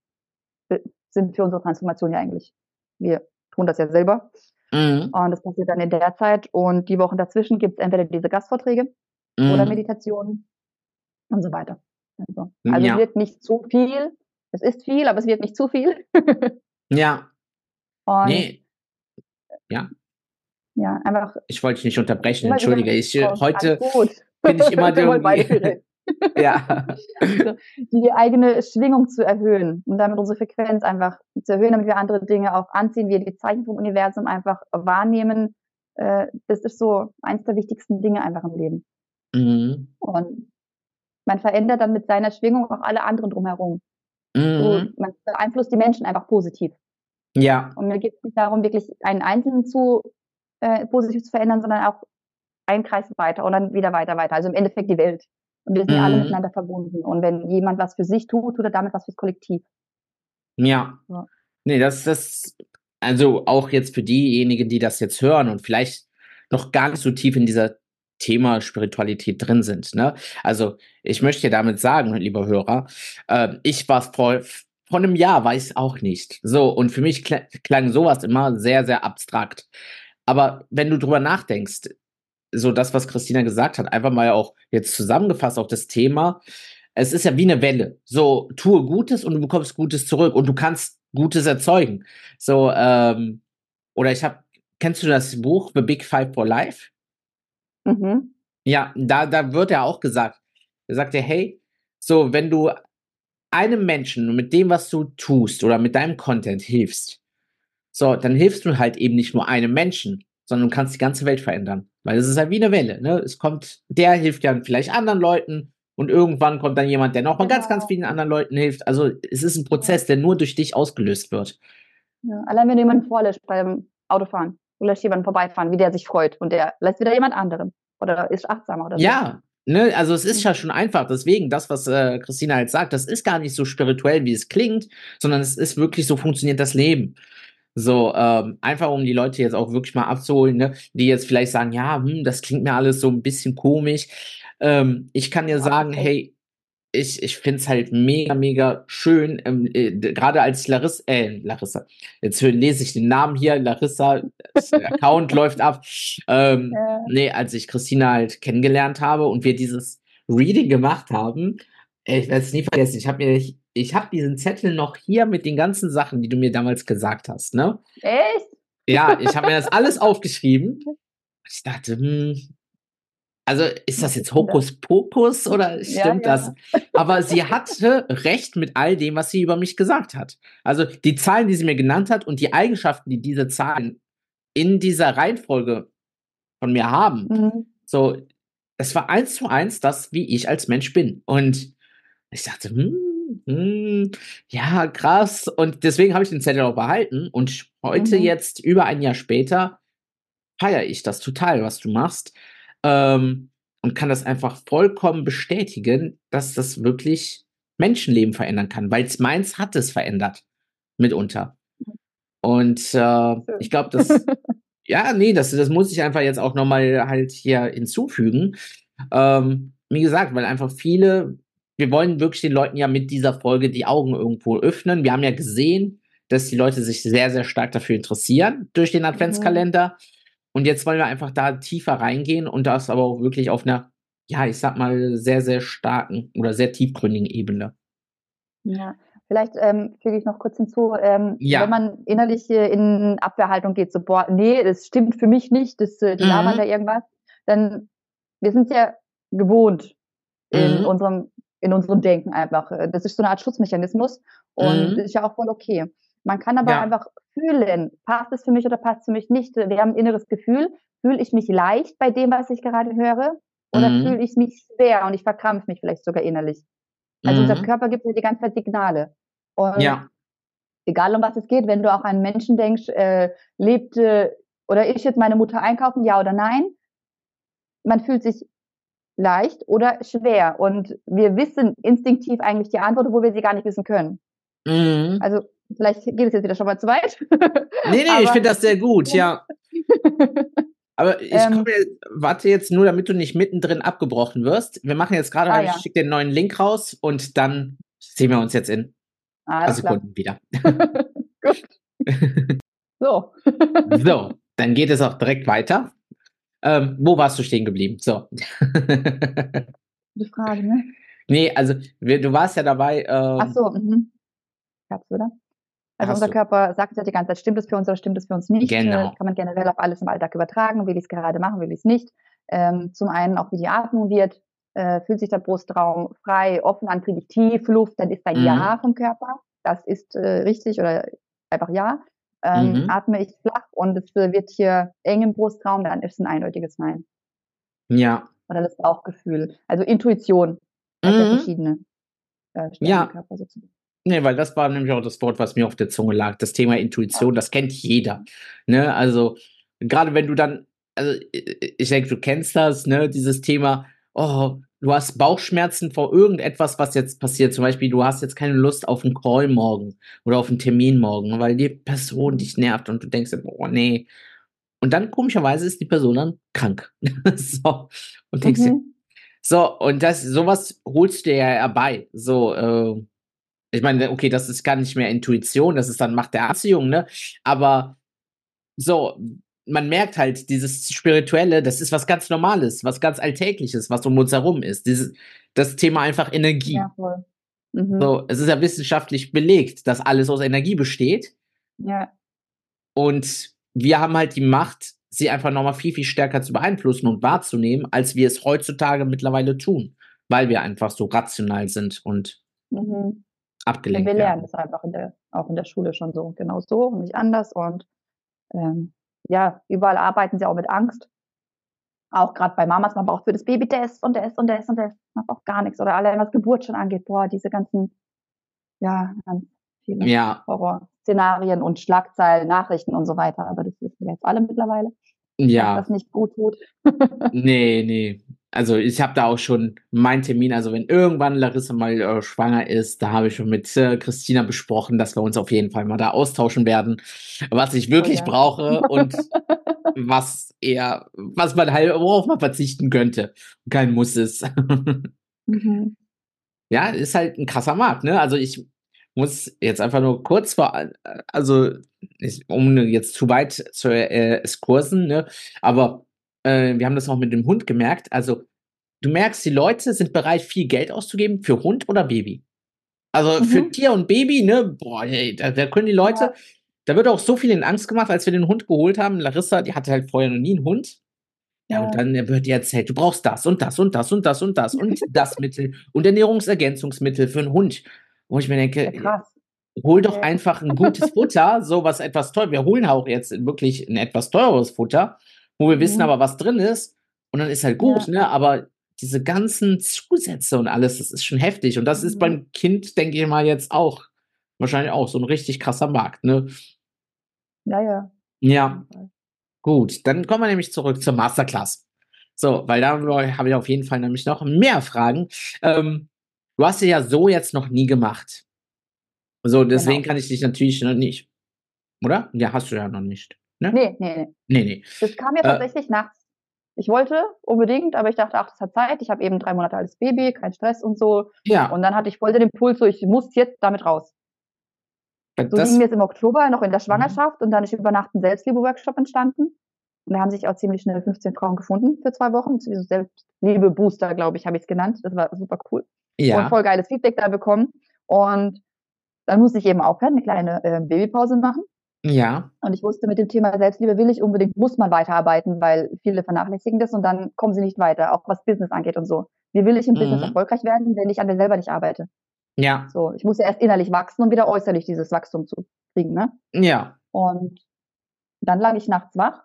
sind für unsere Transformation ja eigentlich. Wir tun das ja selber. Mhm. Und das passiert dann in der Zeit. Und die Wochen dazwischen gibt es entweder diese Gastvorträge Mhm. oder Meditationen und so weiter. Also, also Ja. es wird nicht zu viel. Es ist viel, aber es wird nicht zu viel. Ja. Und Nee. Ja. ja, einfach. Ich wollte dich nicht unterbrechen, Immer wieder entschuldige. Ich, äh, oh, heute alles gut. bin ich immer Wir wollen beide viel irgendwie. reden. Ja. So, die eigene Schwingung zu erhöhen und damit unsere Frequenz einfach zu erhöhen, damit wir andere Dinge auch anziehen, wir die Zeichen vom Universum einfach wahrnehmen. Äh, das ist so eins der wichtigsten Dinge einfach im Leben. Mhm. Und man verändert dann mit seiner Schwingung auch alle anderen drumherum. So, Mhm. man beeinflusst die Menschen einfach positiv. Ja. Und mir geht es nicht darum, wirklich einen Einzelnen zu äh, positiv zu verändern, sondern auch einen Kreis weiter und dann wieder weiter, weiter. Also im Endeffekt die Welt. Und wir sind ja alle Mhm. miteinander verbunden. Und wenn jemand was für sich tut, tut er damit was fürs Kollektiv. Ja. Ja. Nee, das, das, also auch jetzt für diejenigen, die das jetzt hören und vielleicht noch gar nicht so tief in dieser Thema Spiritualität drin sind, ne? Also, ich möchte dir damit sagen, lieber Hörer, äh, ich war vor, vor einem Jahr, weiß auch nicht. So, und für mich kl klang sowas immer sehr, sehr abstrakt. Aber wenn du drüber nachdenkst, so das, was Christina gesagt hat, einfach mal auch jetzt zusammengefasst, auch das Thema, es ist ja wie eine Welle. So, tue Gutes und du bekommst Gutes zurück und du kannst Gutes erzeugen. So, ähm, oder ich habe, kennst du das Buch The Big Five for Life? Mhm. Ja, da, da wird ja auch gesagt, da sagt er, hey, so, wenn du einem Menschen mit dem, was du tust oder mit deinem Content hilfst, so, dann hilfst du halt eben nicht nur einem Menschen, sondern du kannst die ganze Welt verändern. Weil es ist halt wie eine Welle, ne? Es kommt, der hilft dann vielleicht anderen Leuten und irgendwann kommt dann jemand, der nochmal ganz, ganz Genau. vielen anderen Leuten hilft. Also es ist ein Prozess, der nur durch dich ausgelöst wird. Ja. Allein wenn du jemanden vorlässt beim Autofahren, du lässt jemanden vorbeifahren, wie der sich freut und der lässt wieder jemand anderen oder ist achtsamer oder so. Ja, ne, also es ist ja Mhm. schon einfach. Deswegen, das, was äh, Christina halt sagt, das ist gar nicht so spirituell, wie es klingt, sondern es ist wirklich so funktioniert das Leben. So, ähm, einfach um die Leute jetzt auch wirklich mal abzuholen, ne, die jetzt vielleicht sagen, ja, hm, das klingt mir alles so ein bisschen komisch. Ähm, ich kann dir Ja, sagen, okay. hey, ich, ich finde es halt mega, mega schön, ähm, äh, d- gerade als Larissa, äh, Larissa, jetzt hö- lese ich den Namen hier, Larissa, das Account läuft ab. Ähm, Ja. nee, als ich Christina halt kennengelernt habe und wir dieses Reading gemacht haben, äh, ich werde es nie vergessen, ich habe mir, ich, ich habe diesen Zettel noch hier mit den ganzen Sachen, die du mir damals gesagt hast, ne? Echt? Ja, ich habe mir das alles aufgeschrieben. Ich dachte, hm, also ist das Was jetzt ist denn das? Hokuspokus oder Ja, stimmt das? ja. Aber sie hatte recht mit all dem, was sie über mich gesagt hat. Also die Zahlen, die sie mir genannt hat und die Eigenschaften, die diese Zahlen in dieser Reihenfolge von mir haben. Mhm. So, es war eins zu eins das, wie ich als Mensch bin. Und ich dachte, hm, hm, ja, krass. Und deswegen habe ich den Zettel auch behalten. Und heute, Mhm. jetzt über ein Jahr später, feiere ich das total, was du machst. Ähm, und kann das einfach vollkommen bestätigen, dass das wirklich Menschenleben verändern kann, weil es meins hat es verändert, mitunter. Und äh, ich Schön. glaube, das, ja, nee, das, das muss ich einfach jetzt auch nochmal halt hier hinzufügen. Ähm, wie gesagt, weil einfach viele wir wollen wirklich den Leuten ja mit dieser Folge die Augen irgendwo öffnen. Wir haben ja gesehen, dass die Leute sich sehr, sehr stark dafür interessieren durch den Adventskalender. Mhm. Und jetzt wollen wir einfach da tiefer reingehen und das aber auch wirklich auf einer, ja, ich sag mal, sehr, sehr starken oder sehr tiefgründigen Ebene. Ja, vielleicht ähm, füge ich noch kurz hinzu, ähm, Ja. wenn man innerlich äh, in Abwehrhaltung geht, so, boah, nee, das stimmt für mich nicht, das, äh, die Mhm. labern da irgendwas, dann, wir sind ja gewohnt in Mhm. unserem, in unserem Denken einfach. Das ist so eine Art Schutzmechanismus und Mhm. das ist ja auch voll okay. Man kann aber Ja. einfach fühlen, passt es für mich oder passt es für mich nicht. Wir haben ein inneres Gefühl, fühle ich mich leicht bei dem, was ich gerade höre, oder Mhm. fühle ich mich schwer und ich verkrampfe mich vielleicht sogar innerlich. Also unser Mhm. Körper gibt ja die ganze Zeit Signale. Und Ja. egal um was es geht, wenn du auch an einen Menschen denkst, äh, lebt äh, oder ich jetzt meine Mutter einkaufen, ja oder nein, man fühlt sich leicht oder schwer. Und wir wissen instinktiv eigentlich die Antwort, obwohl wir sie gar nicht wissen können. Mhm. Also vielleicht geht es jetzt wieder schon mal zu weit. Nee, nee, ich finde das sehr gut, ja. Aber ich Ähm, komme jetzt, warte jetzt nur, damit du nicht mittendrin abgebrochen wirst. Wir machen jetzt gerade, ah, ich ja. schicke den neuen Link raus und dann sehen wir uns jetzt in ein paar Sekunden wieder. Gut. So. So, dann geht es auch direkt weiter. Ähm, wo warst du stehen geblieben? So. Die Frage, ne? Nee, also wir, du warst ja dabei. Ähm, Ach so, mhm. Gab's, oder? Also hast unser du. Körper sagt ja die ganze Zeit, stimmt es für uns oder stimmt es für uns nicht? Genau. Äh, kann man generell auf alles im Alltag übertragen. Will ich es gerade machen, will ich es nicht? Ähm, zum einen auch, wie die Atmung wird. Äh, fühlt sich der Brustraum frei, offen an, kriege ich tief Luft, dann ist ein Mhm. Ja vom Körper. Das ist äh, richtig oder einfach Ja. Ähm, Mhm. Atme ich flach und es wird hier eng im Brustraum, dann ist es ein eindeutiges Nein. Ja. Oder das Bauchgefühl. Also Intuition hat ja Mhm. verschiedene äh, Stellen Ja. im Körper sozusagen. Nee, weil das war nämlich auch das Wort, was mir auf der Zunge lag. Das Thema Intuition, das kennt jeder. Ne? Also, gerade wenn du dann, also ich denke, du kennst das, ne, dieses Thema, oh, du hast Bauchschmerzen vor irgendetwas, was jetzt passiert. Zum Beispiel, du hast jetzt keine Lust auf einen Call morgen oder auf einen Termin morgen, weil die Person dich nervt und du denkst, oh nee. Und dann komischerweise ist die Person dann krank. So. Und denkst dir, Mhm. so, und das, sowas holst du dir ja herbei. So, äh, ich meine, okay, das ist gar nicht mehr Intuition, das ist dann Macht der Anziehung, ne? Aber so, man merkt halt, dieses Spirituelle, das ist was ganz Normales, was ganz Alltägliches, was um uns herum ist. Dieses, das Thema einfach Energie. Ja, voll. Mhm. So, es ist ja wissenschaftlich belegt, dass alles aus Energie besteht. Ja. Und wir haben halt die Macht, sie einfach nochmal viel, viel stärker zu beeinflussen und wahrzunehmen, als wir es heutzutage mittlerweile tun, weil wir einfach so rational sind und Mhm. abgelenkt wir lernen werden. das einfach in der, auch in der Schule schon so, genau so und nicht anders. Und ähm, ja, überall arbeiten sie auch mit Angst. Auch gerade bei Mamas, man braucht für das Baby das und das und das und das. Man braucht gar nichts. Oder allein was Geburt schon angeht, boah, diese ganzen, ja, ganz viele Ja, Horrorszenarien und Schlagzeilen, Nachrichten und so weiter. Aber das wissen wir jetzt alle mittlerweile, dass ja. das nicht gut tut. Nee, nee. Also ich habe da auch schon meinen Termin, also wenn irgendwann Larissa mal äh, schwanger ist, da habe ich schon mit äh, Christina besprochen, dass wir uns auf jeden Fall mal da austauschen werden, was ich wirklich Oh ja. brauche und was eher, was man halt, worauf man verzichten könnte. Kein Muss ist. Mhm. Ja, ist halt ein krasser Markt, ne? Also ich muss jetzt einfach nur kurz vor, also ich, um jetzt zu weit zu äh, exkursen, ne? Aber äh, wir haben das auch mit dem Hund gemerkt. Also du merkst, die Leute sind bereit, viel Geld auszugeben für Hund oder Baby. Also für Mhm. Tier und Baby, ne? Boah, ey, da, da können die Leute, Ja. da wird auch so viel in Angst gemacht, als wir den Hund geholt haben. Larissa, die hatte halt vorher noch nie einen Hund. Ja, und Ja. dann wird dir erzählt, du brauchst das und das und das und das und das und das Mittel und Ernährungsergänzungsmittel für einen Hund. Wo ich mir denke, Ja, krass. hol doch Okay. einfach ein gutes Futter, so was etwas teuer. Wir holen auch jetzt wirklich ein etwas teures Futter, wo wir wissen Mhm. aber, was drin ist. Und dann ist halt gut, Ja. ne? Aber diese ganzen Zusätze und alles, das ist schon heftig. Und das ist Mhm. beim Kind, denke ich mal, jetzt auch wahrscheinlich auch so ein richtig krasser Markt, ne? Ja, ja. Ja. Gut, dann kommen wir nämlich zurück zur Masterclass. So, weil da habe ich auf jeden Fall nämlich noch mehr Fragen. Ähm, du hast sie ja so jetzt noch nie gemacht. So, deswegen Genau. kann ich dich natürlich noch nicht. Oder? Ja, hast du ja noch nicht. Ne? Nee, nee, nee. Nee, nee. Das kam ja Äh, tatsächlich nach Ich wollte unbedingt, aber ich dachte, ach, das hat Zeit. Ich habe eben drei Monate altes Baby, kein Stress und so. Ja. Und dann hatte ich voll den Impuls, so, ich muss jetzt damit raus. So Das, ging mir es im Oktober, noch in der Mhm. Schwangerschaft. Und dann ist über Nacht ein Selbstliebe-Workshop entstanden. Und da haben sich auch ziemlich schnell fünfzehn Frauen gefunden für zwei Wochen. So Selbstliebe-Booster, glaube ich, habe ich es genannt. Das war super cool. Und ja. voll geiles Feedback da bekommen. Und dann musste ich eben aufhören, eine kleine äh, Babypause machen. Ja. Und ich wusste, mit dem Thema Selbstliebe will ich unbedingt, muss man weiterarbeiten, weil viele vernachlässigen das und dann kommen sie nicht weiter, auch was Business angeht und so. Wie will ich im Mhm. Business erfolgreich werden, wenn ich an mir selber nicht arbeite? Ja. So, ich muss ja erst innerlich wachsen, um wieder äußerlich dieses Wachstum zu kriegen, ne? Ja. Und dann lag ich nachts wach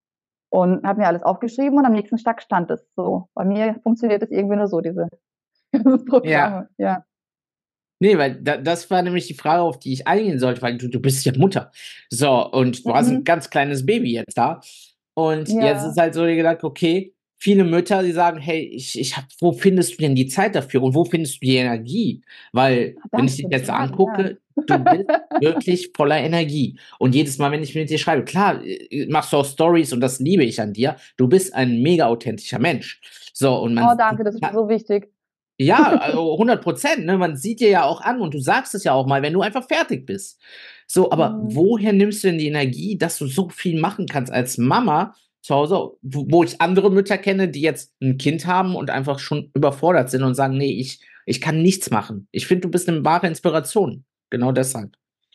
und habe mir alles aufgeschrieben und am nächsten Tag stand es so. Bei mir funktioniert es irgendwie nur so, diese Programme. Ja. ja. Nee, weil da, das war nämlich die Frage, auf die ich eingehen sollte, weil du, du bist ja Mutter. So, und du Mhm. hast ein ganz kleines Baby jetzt da. Und Ja. jetzt ist halt so dir gedacht, okay, viele Mütter, die sagen, hey, ich, ich hab, wo findest du denn die Zeit dafür und wo findest du die Energie? Weil, Das wenn ich dich jetzt total, angucke, du bist wirklich voller Energie. Und jedes Mal, wenn ich mit dir schreibe, klar, äh, machst du auch Stories und das liebe ich an dir. Du bist ein mega authentischer Mensch. So, und man. Oh, danke, das ist mir so wichtig. Ja, also hundert Prozent, ne? Man sieht dir ja auch an und du sagst es ja auch mal, wenn du einfach fertig bist. So, aber Mhm. woher nimmst du denn die Energie, dass du so viel machen kannst als Mama zu Hause, wo, wo ich andere Mütter kenne, die jetzt ein Kind haben und einfach schon überfordert sind und sagen, nee, ich, ich kann nichts machen. Ich finde, du bist eine wahre Inspiration. Genau deshalb.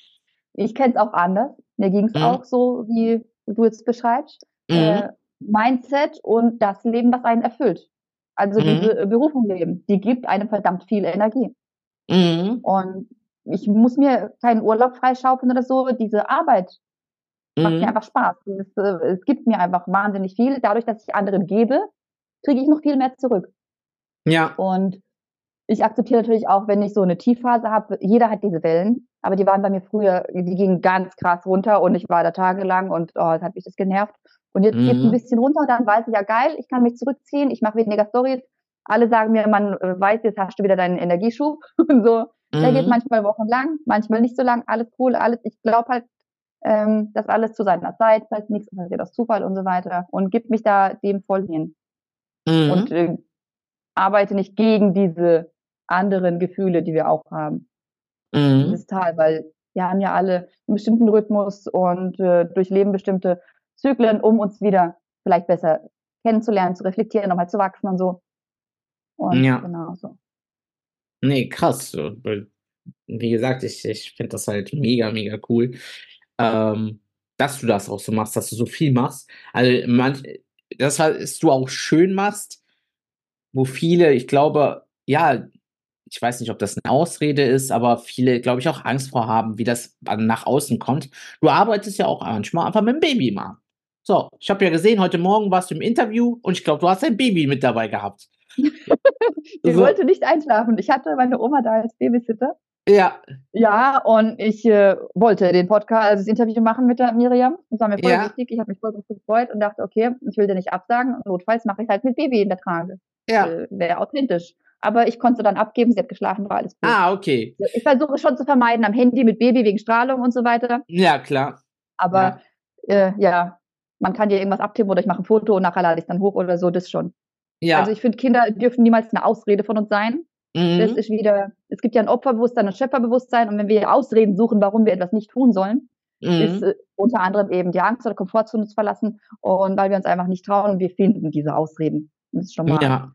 Ich kenne es auch anders. Mir ging es Mhm. auch so, wie du es beschreibst. Mhm. Äh, Mindset und das Leben, was einen erfüllt. Also Mhm. diese Berufung leben, die gibt einem verdammt viel Energie. Mhm. Und ich muss mir keinen Urlaub freischaufeln oder so. Diese Arbeit macht mir Mhm. einfach Spaß. Dieses, äh, es gibt mir einfach wahnsinnig viel. Dadurch, dass ich anderen gebe, kriege ich noch viel mehr zurück. Ja. Und ich akzeptiere natürlich auch, wenn ich so eine Tiefphase habe, jeder hat diese Wellen, aber die waren bei mir früher, die gingen ganz krass runter und ich war da tagelang und oh, das hat mich das genervt. Und jetzt geht es ein Mhm. bisschen runter, dann weiß ich ja geil, ich kann mich zurückziehen, ich mache weniger Stories. Alle sagen mir, man äh, weiß, jetzt hast du wieder deinen Energieschub und so. Der geht Mhm. manchmal wochenlang, manchmal nicht so lang, alles cool, alles. Ich glaube halt, ähm, dass alles zu seiner Zeit, halt nichts passiert aus Zufall und so weiter und gibt mich da dem voll hin. Und Mhm. äh, arbeite nicht gegen diese anderen Gefühle, die wir auch haben. Mhm. Dieses Tal, weil wir haben ja alle einen bestimmten Rhythmus und äh, durchleben bestimmte Zyklen, um uns wieder vielleicht besser kennenzulernen, zu reflektieren, nochmal zu wachsen und so. Und Ja. genau so. Nee, krass. So, weil, wie gesagt, ich, ich finde das halt mega, mega cool, ähm, dass du das auch so machst, dass du so viel machst. Also, manch, das, was du auch schön machst, wo viele, ich glaube, ja, ich weiß nicht, ob das eine Ausrede ist, aber viele, glaube ich, auch Angst vor haben, wie das an- nach außen kommt. Du arbeitest ja auch manchmal einfach mit dem Baby mal. So, ich habe ja gesehen, heute Morgen warst du im Interview und ich glaube, du hast dein Baby mit dabei gehabt. Die So, wollte nicht einschlafen. Ich hatte meine Oma da als Babysitter. ja, Ja, und ich äh, wollte den Podcast, also das Interview machen mit der Miriam. Das war mir voll ja, wichtig. Ich habe mich voll drauf gefreut und dachte, okay, ich will dir nicht absagen. Notfalls mache ich halt mit Baby in der Trage. ja. Äh, Wäre authentisch. Aber ich konnte dann abgeben, sie hat geschlafen, war alles cool. Ah, okay. Ich versuche schon zu vermeiden am Handy mit Baby wegen Strahlung und so weiter. Ja, klar. Aber Ja. äh, ja, man kann ja irgendwas abtippen oder ich mache ein Foto und nachher lade ich es dann hoch oder so, das schon. Ja. Also ich finde, Kinder dürfen niemals eine Ausrede von uns sein. Das Mhm. ist wieder, es gibt ja ein Opferbewusstsein und ein Schöpferbewusstsein und wenn wir Ausreden suchen, warum wir etwas nicht tun sollen, ist Mhm. äh, unter anderem eben die Angst oder Komfortzone zu verlassen und weil wir uns einfach nicht trauen und wir finden diese Ausreden. Das ist schon mal. Ja.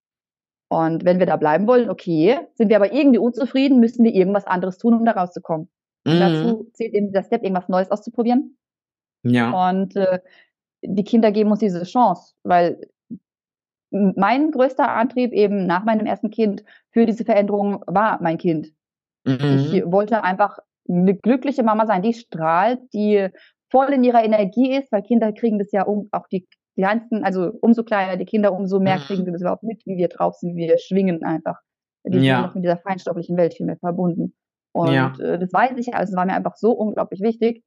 Und wenn wir da bleiben wollen, okay, sind wir aber irgendwie unzufrieden, müssen wir irgendwas anderes tun, um da rauszukommen. Und Mhm. dazu zählt eben der Step, irgendwas Neues auszuprobieren. Ja. Und äh, die Kinder geben uns diese Chance, weil mein größter Antrieb eben nach meinem ersten Kind für diese Veränderung war mein Kind. Ich Mhm. wollte einfach eine glückliche Mama sein, die strahlt, die voll in ihrer Energie ist, weil Kinder kriegen das ja um, auch die kleinsten, also umso kleiner die Kinder, umso mehr kriegen Mhm. sie das überhaupt mit, wie wir drauf sind, wie wir schwingen einfach. Die sind ja noch Ja. mit dieser feinstofflichen Welt viel mehr verbunden. Und Ja. äh, das weiß ich, also es war mir einfach so unglaublich wichtig,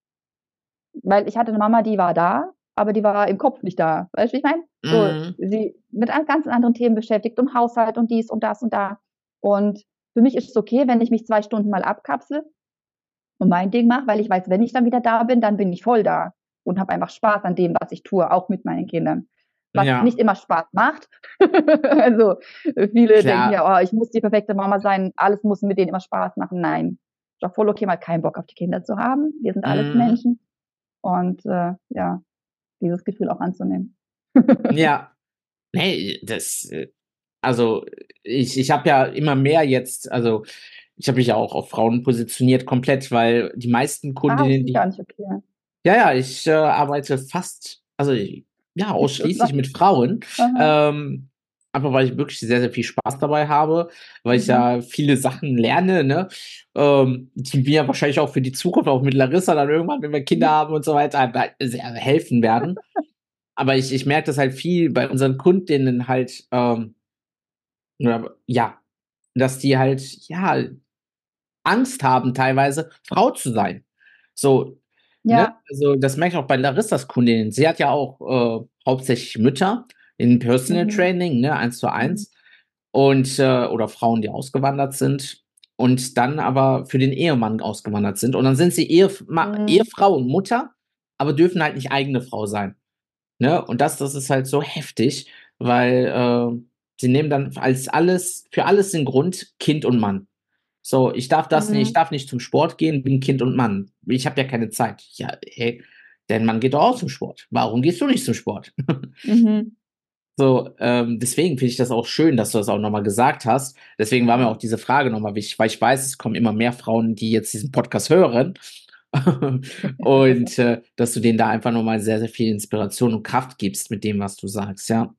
weil ich hatte eine Mama, die war da, aber die war im Kopf nicht da. Weißt du, wie ich meine? So, Mhm. sie mit an ganz anderen Themen beschäftigt und Haushalt und dies und das und da. Und für mich ist es okay, wenn ich mich zwei Stunden mal abkapsel und mein Ding mache, weil ich weiß, wenn ich dann wieder da bin, dann bin ich voll da und habe einfach Spaß an dem, was ich tue, auch mit meinen Kindern. was Ja. nicht immer Spaß macht. Also viele Klar. denken ja, oh, ich muss die perfekte Mama sein, alles muss mit denen immer Spaß machen. Nein, ist doch voll okay, mal keinen Bock auf die Kinder zu haben. Wir sind alles Mhm. Menschen und äh, ja, dieses Gefühl auch anzunehmen. Ja. Nee, das, äh, also ich, ich habe ja immer mehr jetzt, also ich habe mich ja auch auf Frauen positioniert komplett, weil die meisten Ah, Kundinnen, ist gar die, nicht okay. ja, ja, ich äh, arbeite fast, also ja, ausschließlich mit Frauen, Aha. ähm, einfach weil ich wirklich sehr, sehr viel Spaß dabei habe, weil ich Mhm. ja viele Sachen lerne, ne, ähm, die mir wahrscheinlich auch für die Zukunft, auch mit Larissa dann irgendwann, wenn wir Kinder haben und so weiter, halt sehr helfen werden. Aber ich, ich merke das halt viel bei unseren Kundinnen halt, ähm, oder, ja, dass die halt, ja, Angst haben teilweise, Frau zu sein. So, ne? Ja. Also, das merke ich auch bei Larissas Kundinnen. Sie hat ja auch, äh, hauptsächlich Mütter in Personal Mhm. Training, ne, eins zu Mhm. eins und, äh oder Frauen, die ausgewandert sind und dann aber für den Ehemann ausgewandert sind. Und dann sind sie Ehef ma Mhm. Ehefrau und Mutter, aber dürfen halt nicht eigene Frau sein, ne? Und das das ist halt so heftig, weil, äh, sie nehmen dann als alles für alles den Grund Kind und Mann. So, ich darf das nicht ich Mhm. darf nicht zum Sport gehen, bin Kind und Mann. Ich habe ja keine Zeit. Ja, hey, dein Mann geht doch auch zum Sport. Warum gehst du nicht zum Sport? Mhm. So, ähm, deswegen finde ich das auch schön, dass du das auch noch mal gesagt hast. Deswegen war mir auch Mhm. diese Frage noch mal wichtig, weil ich weiß, es kommen immer mehr Frauen, die jetzt diesen Podcast hören. Und, äh, dass du denen da einfach noch mal sehr, sehr viel Inspiration und Kraft gibst mit dem, was du sagst, ja.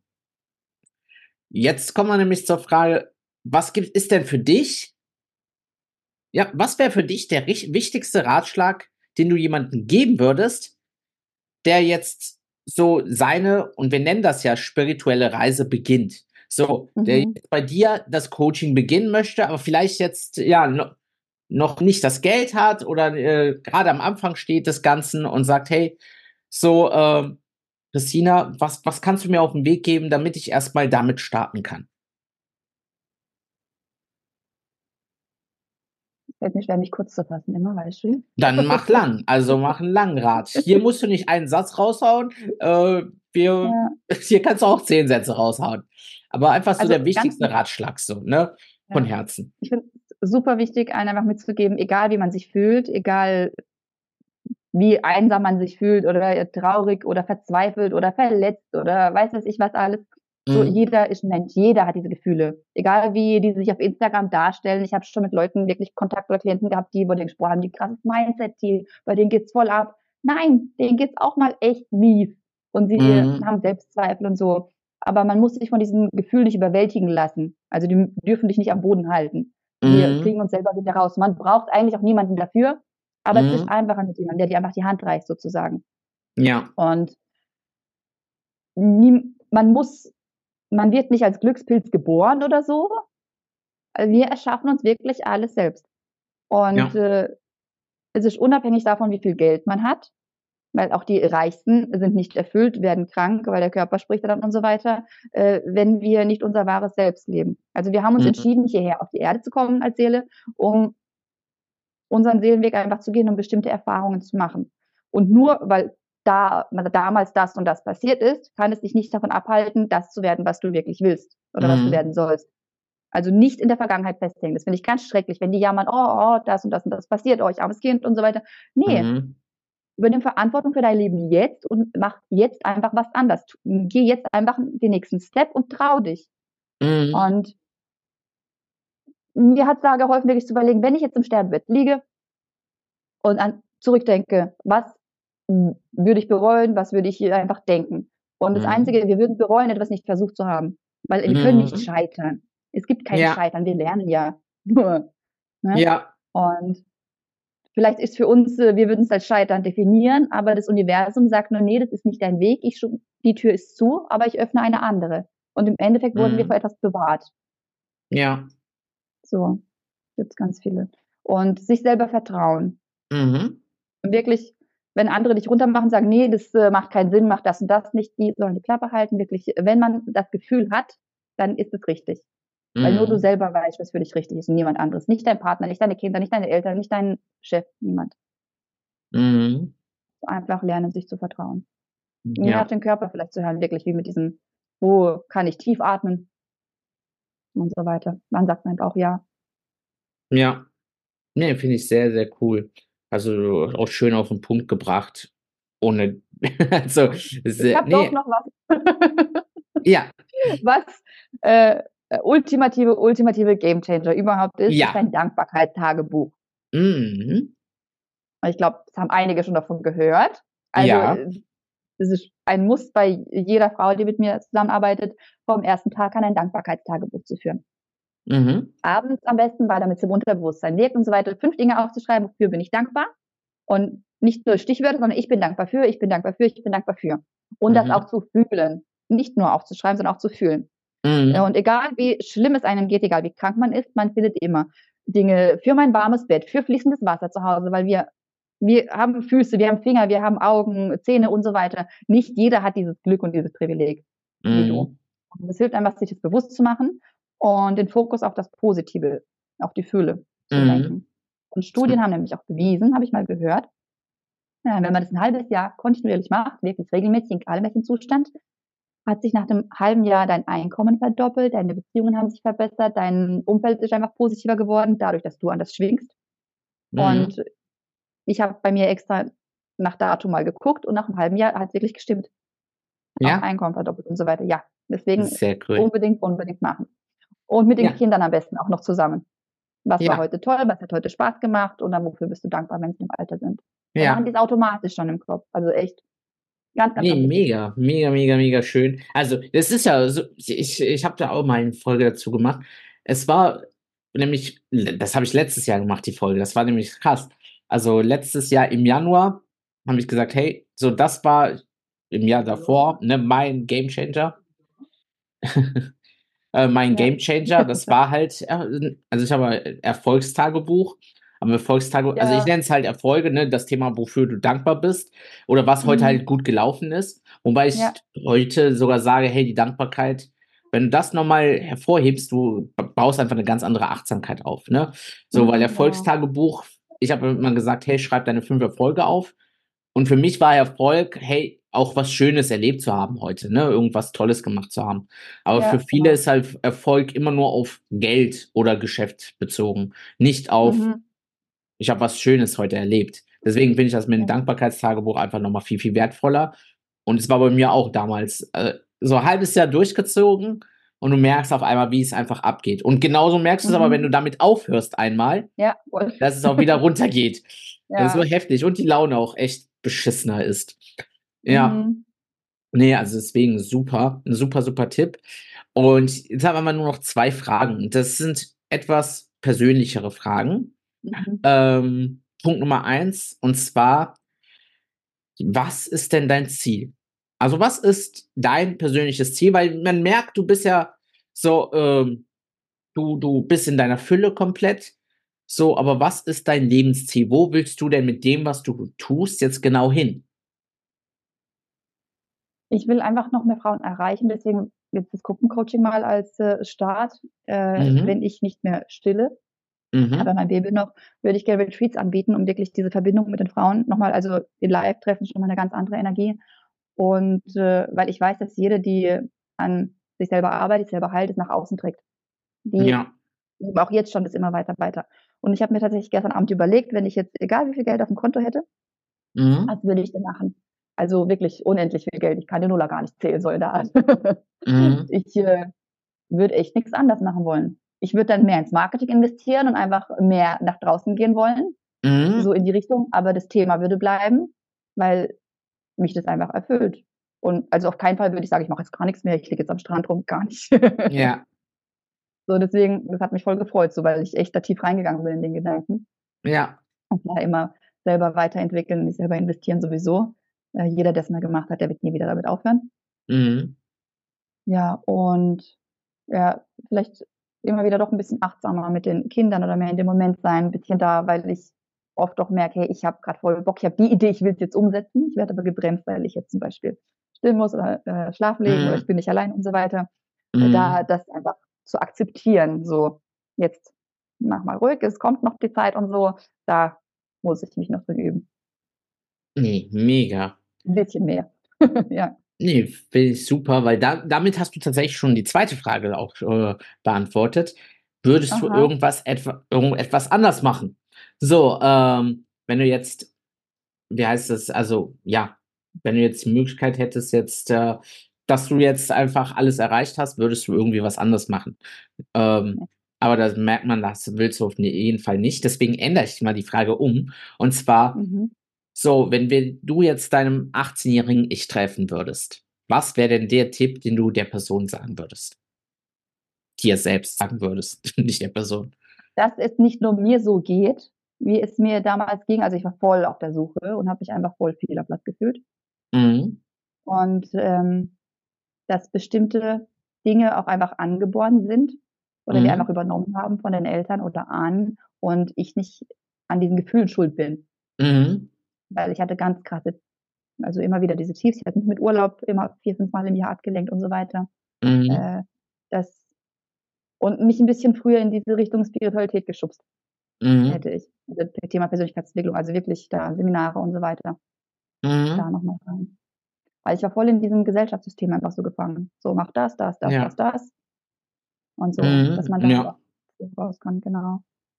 Jetzt kommen wir nämlich zur Frage, was gibt ist denn für dich ja, was wäre für dich der rich wichtigste Ratschlag, den du jemandem geben würdest, der jetzt so seine und wir nennen das ja spirituelle Reise beginnt? So, der Mhm. jetzt bei dir das Coaching beginnen möchte, aber vielleicht jetzt, ja, no noch nicht das Geld hat oder, äh, grade am Anfang steht des Ganzen und sagt: „Hey, so, ähm, Christina, was was kannst du mir auf 'n Weg geben, damit ich erst mal damit starten kann?“ Fällt mir schwer, mich kurz zu fassen immer, weißt du? Dann mach lang, also mach 'n langen Rat. Hier musst du nicht einen Satz raushauen, äh, wir Ja. hier kannst du auch zehn Sätze raushauen. Aber einfach so Also, der ganz wichtigste Ratschlag so, ne, von Ja. Herzen. Ich finde es super wichtig, einen einfach mitzugeben, egal wie man sich fühlt, egal wie einsam man sich fühlt oder traurig oder verzweifelt oder verletzt oder weiß was ich was alles. So, Mhm. jeder ist 'n Mensch, jeder hat diese Gefühle. Egal wie die sich auf Instagram darstellen. Ich habe schon mit Leuten wirklich Kontakt oder Klienten gehabt, die über den gesprochen haben, die krasses Mindset-Team, bei denen geht's voll ab. Nein, denen geht's auch mal echt mies und sie Mhm. haben Selbstzweifel und so. Aber man muss sich von diesem Gefühl nicht überwältigen lassen. Also, die dürfen dich nicht am Boden halten. Wir Mhm. kriegen uns selber wieder raus. Man braucht eigentlich auch niemanden dafür, aber es ist Mhm. einfacher mit jemandem, der dir einfach die Hand reicht sozusagen. Ja. Und niem man muss man wird nicht als Glückspilz geboren oder so. Äh, wir erschaffen uns wirklich alles selbst. Und, Ja. äh, es ist unabhängig davon, wie viel Geld man hat, weil auch die Reichsten sind nicht erfüllt, werden krank, weil der Körper spricht ja dann und so weiter, äh, wenn wir nicht unser wahres Selbst leben. Also, wir haben uns Mhm. entschieden, hierher auf die Erde zu kommen als Seele, um unseren Seelenweg einfach zu gehen, um bestimmte Erfahrungen zu machen. Und nur weil da damals das und das passiert ist, kann es dich nicht davon abhalten, das zu werden, was du wirklich willst oder was du Mhm. werden sollst. Also, nicht in der Vergangenheit festhängen. Das finde ich ganz schrecklich, wenn die jammern: „Oh, oh, das und das und das passiert, oh, ich armes Kind“ und so weiter. Ne, Mhm. übernimm Verantwortung für dein Leben jetzt und mach jetzt einfach was anders. Tu geh jetzt einfach den nächsten Step und trau dich. Mhm. Und mir hat's da geholfen, wirklich zu überlegen, wenn ich jetzt im Sterbebett liege und an zurückdenke, was w würde ich bereuen, was würde ich hier einfach denken? Und das Mhm. Einzige, wir würden bereuen, etwas nicht versucht zu haben, weil wir können nicht Mhm. scheitern. Es gibt kein Ja. Scheitern, wir lernen ja nur, ne? Ja. Und vielleicht ist für uns äh, wir würden's als Scheitern definieren, aber das Universum sagt nur: „Ne, das ist nicht dein Weg. Ich sch die Tür ist zu, aber ich öffne eine andere.“ Und im Endeffekt wurden wir Mhm. vor etwas bewahrt. Ja. So, gibt's ganz viele. Und sich selber vertrauen. Mhm. Wirklich, wenn andere dich runtermachen, sagen: „Ne, das, äh, macht keinen Sinn, mach das und das nicht.“ Die sollen die Klappe halten, wirklich. Wenn man das Gefühl hat, dann ist es richtig. Weil nur du Mhm. selber weißt, was für dich richtig ist und niemand anderes. Nicht dein Partner, nicht deine Kinder, nicht deine Eltern, nicht dein Chef, niemand. Mhm. Einfach lernen, sich zu vertrauen. mehr auf Ja, den Körper vielleicht zu hören, wirklich wie mit diesem, wo kann ich tief atmen und so weiter. Dann sagt man auch ja. ja. Ne, finde ich sehr, sehr cool. Also, auch schön auf 'n Punkt gebracht, ohne also, Ich se habe doch ne, noch was, ja, was äh, äh, ultimative, ultimative Gamechanger überhaupt ist, ist ja. ein Dankbarkeitstagebuch. Mhm. Ich glaube, das haben einige schon davon gehört. Also, Ja. äh, das ist ein Muss bei jeder Frau, die mit mir zusammenarbeitet, vom ersten Tag an ein Dankbarkeitstagebuch zu führen. Mhm. Abends am besten, weil damit es im Unterbewusstsein wirkt und so weiter, fünf Dinge aufzuschreiben, wofür bin ich dankbar und nicht nur Stichwörter, sondern ich bin dankbar für, ich bin dankbar für, ich bin dankbar für. Und das auch Mhm. zu fühlen. Nicht nur aufzuschreiben, sondern auch zu fühlen. Ja, Mhm. und egal wie schlimm es einem geht, egal wie krank man ist, man findet immer Dinge für mein warmes Bett, für fließendes Wasser zu Hause, weil wir wir haben Füße, wir haben Finger, wir haben Augen, Zähne und so weiter. Nicht jeder hat dieses Glück und dieses Privileg wie Mhm. du. Und es hilft einfach, sich das bewusst zu machen und den Fokus auf das Positive, auf die Fülle zu Mhm. lenken. Und Studien haben nämlich auch bewiesen, habe ich mal gehört, ja, wenn man das ein halbes Jahr kontinuierlich macht, wirklich regelmäßig in allmäßigen Zustand, hat sich nach dem halben Jahr dein Einkommen verdoppelt, deine Beziehungen haben sich verbessert, dein Umfeld ist einfach positiver geworden, dadurch, dass du anders schwingst. Mhm. Und ich habe bei mir extra nach Datum mal geguckt und nach einem halben Jahr hat es wirklich gestimmt. Auch Ja, Einkommen verdoppelt und so weiter. Ja, deswegen sehr cool. unbedingt, unbedingt machen. Und mit den Ja, Kindern am besten auch noch zusammen. Was war ja, heute toll, was hat heute Spaß gemacht und dann wofür bist du dankbar, wenn sie im Alter sind. Dann haben ja. die es automatisch schon im Kopf. Also echt ganz, ganz, Ne, ganz wichtig. mega, mega, mega, mega schön. Also, das ist ja so ich ich habe da auch mal 'ne Folge dazu gemacht. Es war nämlich l das habe ich letztes Jahr gemacht, die Folge. Das war nämlich krass. Also, letztes Jahr im Januar habe ich gesagt: „Hey, so das war im Jahr davor, ne, mein Gamechanger." Äh, mein Ja. Gamechanger, das war halt, äh, also, ich habe Erfolgstagebuch, aber Erfolgstage also, ich Ja. nenne es halt Erfolge, ne, das Thema, wofür du dankbar bist oder was heute Mhm. halt gut gelaufen ist. Wobei ich Ja. heute sogar sage: „Hey, die Dankbarkeit, wenn du das noch mal hervorhebst, du b baust einfach 'ne ganz andere Achtsamkeit auf", ne? So, weil Mhm, genau. Erfolgstagebuch ich habe immer gesagt: „Hey, schreib deine fünf Erfolge auf." Und für mich war Erfolg, hey, auch was Schönes erlebt zu haben heute, ne, irgendwas Tolles gemacht zu haben. Aber für Ja, viele genau. ist halt Erfolg immer nur auf Geld oder Geschäft bezogen, nicht auf: Mhm. „Ich habe was Schönes heute erlebt." Deswegen finde ich das mit dem Ja. Dankbarkeitstagebuch einfach noch mal viel, viel wertvoller. Und es war bei mir auch damals, äh, so ein halbes Jahr durchgezogen und du merkst auf einmal, wie es einfach abgeht. Und genauso merkst du's aber, wenn du Mhm. damit aufhörst einmal, Ja, voll. dass es auch wieder runtergeht. Das ist so Ja. heftig und die Laune auch echt beschissener ist. Ja, Mhm. ne, also deswegen super, 'n super, super Tipp. Und jetzt haben wir nur noch zwei Fragen. Das sind etwas persönlichere Fragen. Mhm. Ähm, Punkt Nummer eins und zwar: Was ist denn dein Ziel? Also, was ist dein persönliches Ziel? Weil man merkt, du bist ja so, ähm du du bist in deiner Fülle komplett, so, aber was ist dein Lebensziel? Wo willst du denn mit dem, was du tust, jetzt genau hin? Ich will einfach noch mehr Frauen erreichen, deswegen jetzt das Gruppencoaching mal als, äh, Start. Äh, Mhm, wenn ich nicht mehr stille, habe mhm, mein Baby noch, würde ich gerne Retreats anbieten, um wirklich diese Verbindung mit den Frauen noch mal also, die Live-Treffen schon mal 'ne ganz andere Energie. Und, äh, weil ich weiß, dass jede, die an sich selber arbeitet, selber heilt, es nach außen trägt. Die ja, geben auch jetzt schon das immer weiter weiter. Und ich habe mir tatsächlich gestern Abend überlegt, wenn ich jetzt egal wie viel Geld aufm Konto hätte, mhm, was würde ich denn machen? Also, wirklich unendlich viel Geld. Ich kann den Nuller gar nicht zählen, so in der Art. mhm, Ich, äh, würde echt nix anders machen wollen. Ich würde dann mehr ins Marketing investieren und einfach mehr nach draußen gehen wollen, mhm, so in die Richtung, aber das Thema würde bleiben, weil mich das einfach erfüllt. Und also, auf keinen Fall würde ich sagen: „Ich mache jetzt gar nix mehr, ich liege jetzt am Strand rum", gar nicht. ja, So, deswegen, das hat mich voll gefreut, so, weil ich echt da tief reingegangen bin in den Gedanken. ja, Und da immer selber weiterentwickeln, mich selber investieren sowieso. Äh, jeder, der's mal gemacht hat, der wird nie wieder damit aufhören. mhm, Ja, und ja, vielleicht immer wieder doch 'n bisschen achtsamer mit den Kindern oder mehr in dem Moment sein, 'n bisschen da, weil ich oft auch merke: „Hey, ich habe grad voll Bock, ich habe die Idee, ich will's jetzt umsetzen." Ich werde aber gebremst, weil ich jetzt zum Beispiel stillen muss oder, äh, schlafen legen oder ich mhm, bin nicht allein und so weiter. Äh, da mhm. das einfach zu akzeptieren, so: „Jetzt mach mal ruhig, es kommt noch die Zeit" und so. Da muss ich mich noch drin üben. Ne, mega. 'N bisschen mehr. Ja. Nee, finde ich super, weil da damit hast du tatsächlich schon die zweite Frage auch, äh, beantwortet. Würdest du Aha. irgendwas etwa irgendetwas anders machen? So, ähm, wenn du jetzt wie heißt das? Also, ja, wenn du jetzt die Möglichkeit hättest jetzt, äh, dass du jetzt einfach alles erreicht hast, würdest du irgendwie was anders machen. Ähm, Ja. aber das merkt man, das willst du auf jeden Fall nicht. Deswegen ändere ich mal die Frage um. Und zwar, Mhm. so, wenn wir du jetzt deinem achtzehnjährigen Ich treffen würdest, was wäre denn der Tipp, den du der Person sagen würdest? Dir selbst sagen würdest, nicht der Person. Dass es nicht nur mir so geht, wie es mir damals ging. Also, ich war voll auf der Suche und habe mich einfach voll fehl am Platz gefühlt. Mhm. Und, ähm, dass bestimmte Dinge auch einfach angeboren sind oder wir einfach Mhm. übernommen haben von den Eltern oder Ahnen und ich nicht an diesen Gefühlen schuld bin. Mhm. Weil ich hatte ganz krasse also, immer wieder diese Tiefs. Ich hatte mich mit Urlaub immer vier, fünf Mal im Jahr abgelenkt und so weiter. Mhm. Äh, das und mich 'n bisschen früher in diese Richtung Spiritualität geschubst Mhm. hätte ich. Also, Thema Persönlichkeitsentwicklung, also wirklich da Seminare und so weiter. Da Mhm. noch mal rein. Weil ich war voll in diesem Gesellschaftssystem einfach so gefangen. So, mach das, das, das, das, Ja. das und so, dass Mhm. man da Ja. so raus kann, genau.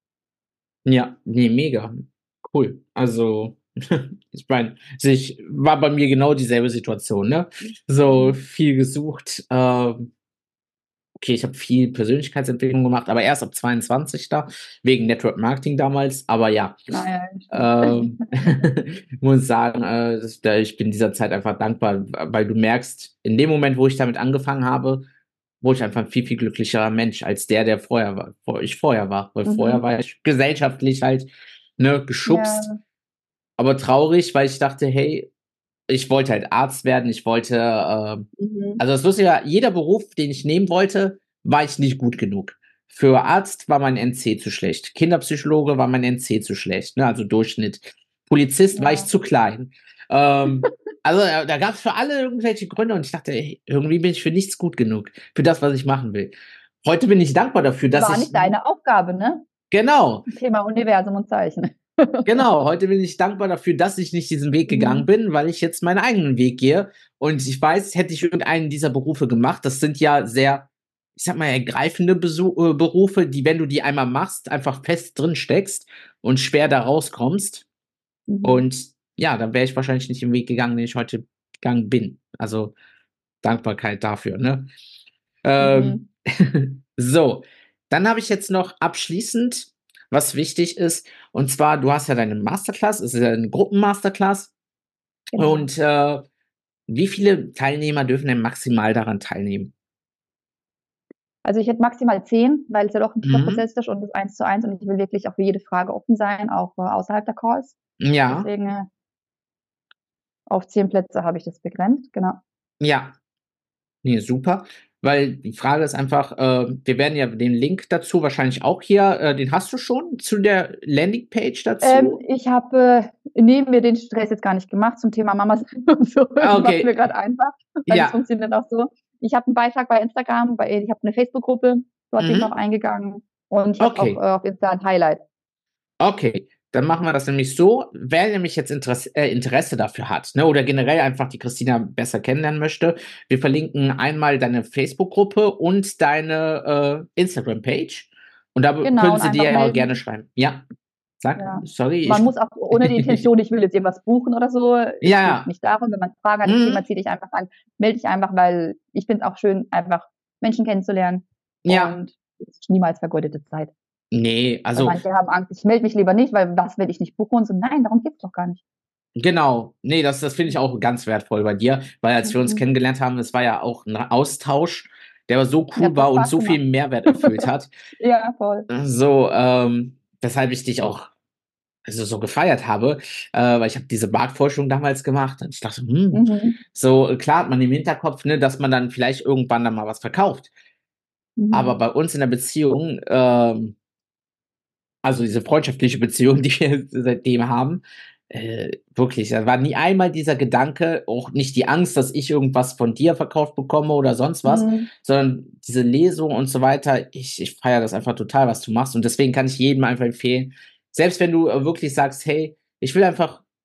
Ja, ne, mega. Cool. Also, ich meine, sich war bei mir genau dieselbe Situation, ne? So Mhm. viel gesucht, ähm okay, ich habe viel Persönlichkeitsentwicklung gemacht, aber erst ab zweiundzwanzig da, wegen Network Marketing damals. Aber ja, Ah ja, stimmt. ähm, muss sagen, äh, dass da ich bin dieser Zeit einfach dankbar, w weil du merkst, in dem Moment, wo ich damit angefangen habe, wurde ich einfach 'n viel, viel glücklicherer Mensch als der, der vorher war wo ich vorher war. Weil vorher Mhm. war ich gesellschaftlich halt, ne, geschubst, Ja. aber traurig, weil ich dachte: „Hey“ ich wollte halt Arzt werden, ich wollte, ähm Mhm. also, das Lustige war, jeder Beruf, den ich nehmen wollte, war ich nicht gut genug. Für Arzt war mein NC zu schlecht. Kinderpsychologe war mein NC zu schlecht, ne, also Durchschnitt. Polizist war ich Ja. zu klein. Ähm, also, da da gab's für alle irgendwelche Gründe und ich dachte: „Ey, irgendwie bin ich für nichts gut genug, für das, was ich machen will.“ Heute bin ich dankbar dafür, dass War ich nicht deine Aufgabe, ne? Genau. Thema Universum und Zeichen. Genau, heute bin ich dankbar dafür, dass ich nicht diesen Weg gegangen Mhm. bin, weil ich jetzt meinen eigenen Weg gehe. Und ich weiß, hätte ich irgendeinen dieser Berufe gemacht, das sind ja sehr, ich sage mal, ergreifende Besu äh, Berufe, die, wenn du die einmal machst, einfach fest drin steckst und schwer da rauskommst. Mhm. Und ja, dann wäre ich wahrscheinlich nicht den Weg gegangen, den ich heute gegangen bin. Also, Dankbarkeit dafür, ne? Mhm. Ähm, so, dann habe ich jetzt noch abschließend, was wichtig ist, und zwar, du hast ja deine Masterclass, es ist ja 'ne Gruppen-Masterclass. Genau. Und, äh, wie viele Teilnehmer dürfen denn maximal daran teilnehmen? Also, ich hätte maximal zehn, weil es ja doch 'n tiefer Mhm. Prozess ist und das eins zu eins und ich will wirklich auch für jede Frage offen sein, auch, äh, außerhalb der Calls. Ja. Deswegen, äh auf zehn Plätze habe ich das begrenzt, genau. Ja. Ne, super, weil die Frage ist einfach, äh, wir werden ja den Link dazu wahrscheinlich auch hier äh, den hast du schon zu der Landingpage Ähm, dazu? ich habe, äh, neben mir den Stress jetzt gar nicht gemacht zum Thema Mama sein und so. Ah, Ich mache es mir okay. grad einfach, weil das Ja. funktioniert auch so. Ich habe 'n Beitrag bei Instagram, bei ich habe 'ne Facebook-Gruppe, dort bin ich drauf Mhm. eingegangen und ich habe auch, äh, Okay. auf Insta 'n Highlight. Okay, dann machen wir das nämlich so. Wer nämlich jetzt Interess äh, Interesse dafür hat, ne, oder generell einfach die Christina besser kennenlernen möchte, wir verlinken einmal deine Facebook-Gruppe und deine, äh, Instagram-Page und da b Genau können und sie einfach dir ja auch gerne melden. schreiben. Ja, sag. Ja. Sorry, Man ich muss auch ohne die Intention, ich will jetzt irgendwas buchen oder so. Es geht Ja. nicht darum, wenn man Fragen hat, das Thema Mhm. zieh dich einfach an. Melde dich einfach, weil ich finde es auch schön, einfach Menschen kennenzulernen Ja. und es ist niemals vergeudete Zeit. Ne, Weil also manche haben Angst, ich melde mich lieber nicht, weil was, wenn ich nicht buche und so. Nein, darum geht's doch gar nicht. Genau. Ne, das das finde ich auch ganz wertvoll bei dir, weil als wir uns Mhm. kennengelernt haben, das war ja auch 'n Austausch, der so Ja, cool hat voll war und Spaß so gemacht. viel Mehrwert erfüllt hat. Ja, voll. So, ähm, weshalb ich dich auch, also, so gefeiert habe, äh, weil ich habe diese Marktforschung damals gemacht und ich dachte: „Hm“, Mhm. so klar hat man im Hinterkopf, ne, dass man dann vielleicht irgendwann dann mal was verkauft. Aber Mhm. bei uns in der Beziehung, ähm also, diese freundschaftliche Beziehung, die wir seitdem haben, äh, wirklich, da war nie einmal dieser Gedanke, auch nicht die Angst, dass ich irgendwas von dir verkauft bekomme oder sonst was, Mhm. sondern diese Lesung und so weiter. Ich ich feiere das einfach total, was du machst und deswegen kann ich jedem einfach empfehlen, selbst wenn du, äh, wirklich sagst: „Hey, ich will einfach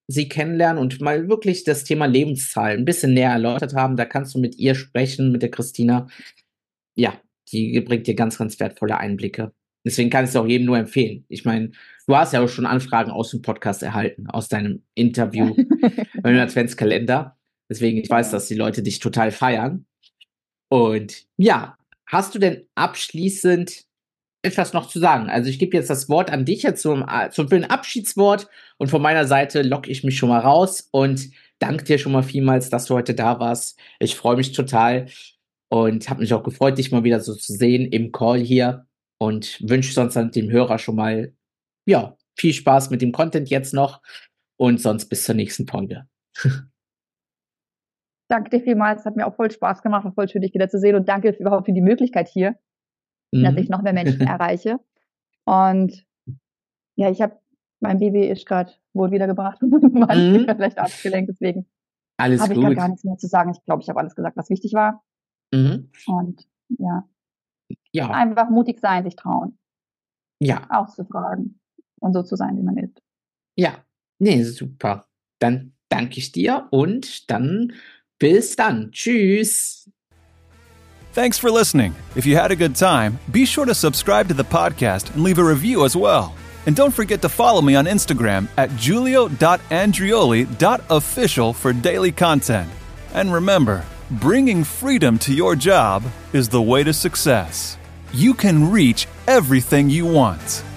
sie kennenlernen und mal wirklich das Thema Lebenszahl ein bisschen näher erläutert haben, da kannst du mit ihr sprechen, mit der Christina. Ja, die bringt dir ganz, ganz wertvolle Einblicke. Deswegen kann ich es auch jedem nur empfehlen. Ich meine, du hast ja auch schon Anfragen aus dem Podcast erhalten, aus deinem Interview im Adventskalender. Deswegen, ich weiß, dass die Leute dich total feiern. Und ja, hast du denn abschließend etwas noch zu sagen? Also ich gebe jetzt das Wort an dich jetzt zum, zum für ein Abschiedswort und von meiner Seite logge ich mich schon mal raus und danke dir schon mal vielmals, dass du heute da warst. Ich freue mich total und habe mich auch gefreut, dich mal wieder so zu sehen im Call hier und wünsche sonst dann dem Hörer schon mal ja, viel Spaß mit dem Content jetzt noch und sonst bis zur nächsten Folge. Danke dir vielmals, es hat mir auch voll Spaß gemacht, war voll schön, dich wieder zu sehen und danke überhaupt für die Möglichkeit hier, mhm. dass ich noch mehr Menschen erreiche. Und ja, ich habe, mein Baby ist gerade wohl wiedergebracht und war mhm. vielleicht abgelenkt, deswegen habe ich gerade gar nichts mehr zu sagen. Ich glaube, ich habe alles gesagt, was wichtig war. Mhm. Und ja. ja, einfach mutig sein, sich trauen. Ja. Auch zu fragen und so zu sein, wie man ist. Ja, nee, super. Dann danke ich dir und dann bis dann. Tschüss. Thanks for listening. If you had a good time, be sure to subscribe to the podcast and leave a review as well. And don't forget to follow me on Instagram at julio dot andrioli dot official for daily content. And remember, bringing freedom to your job is the way to success. You can reach everything you want.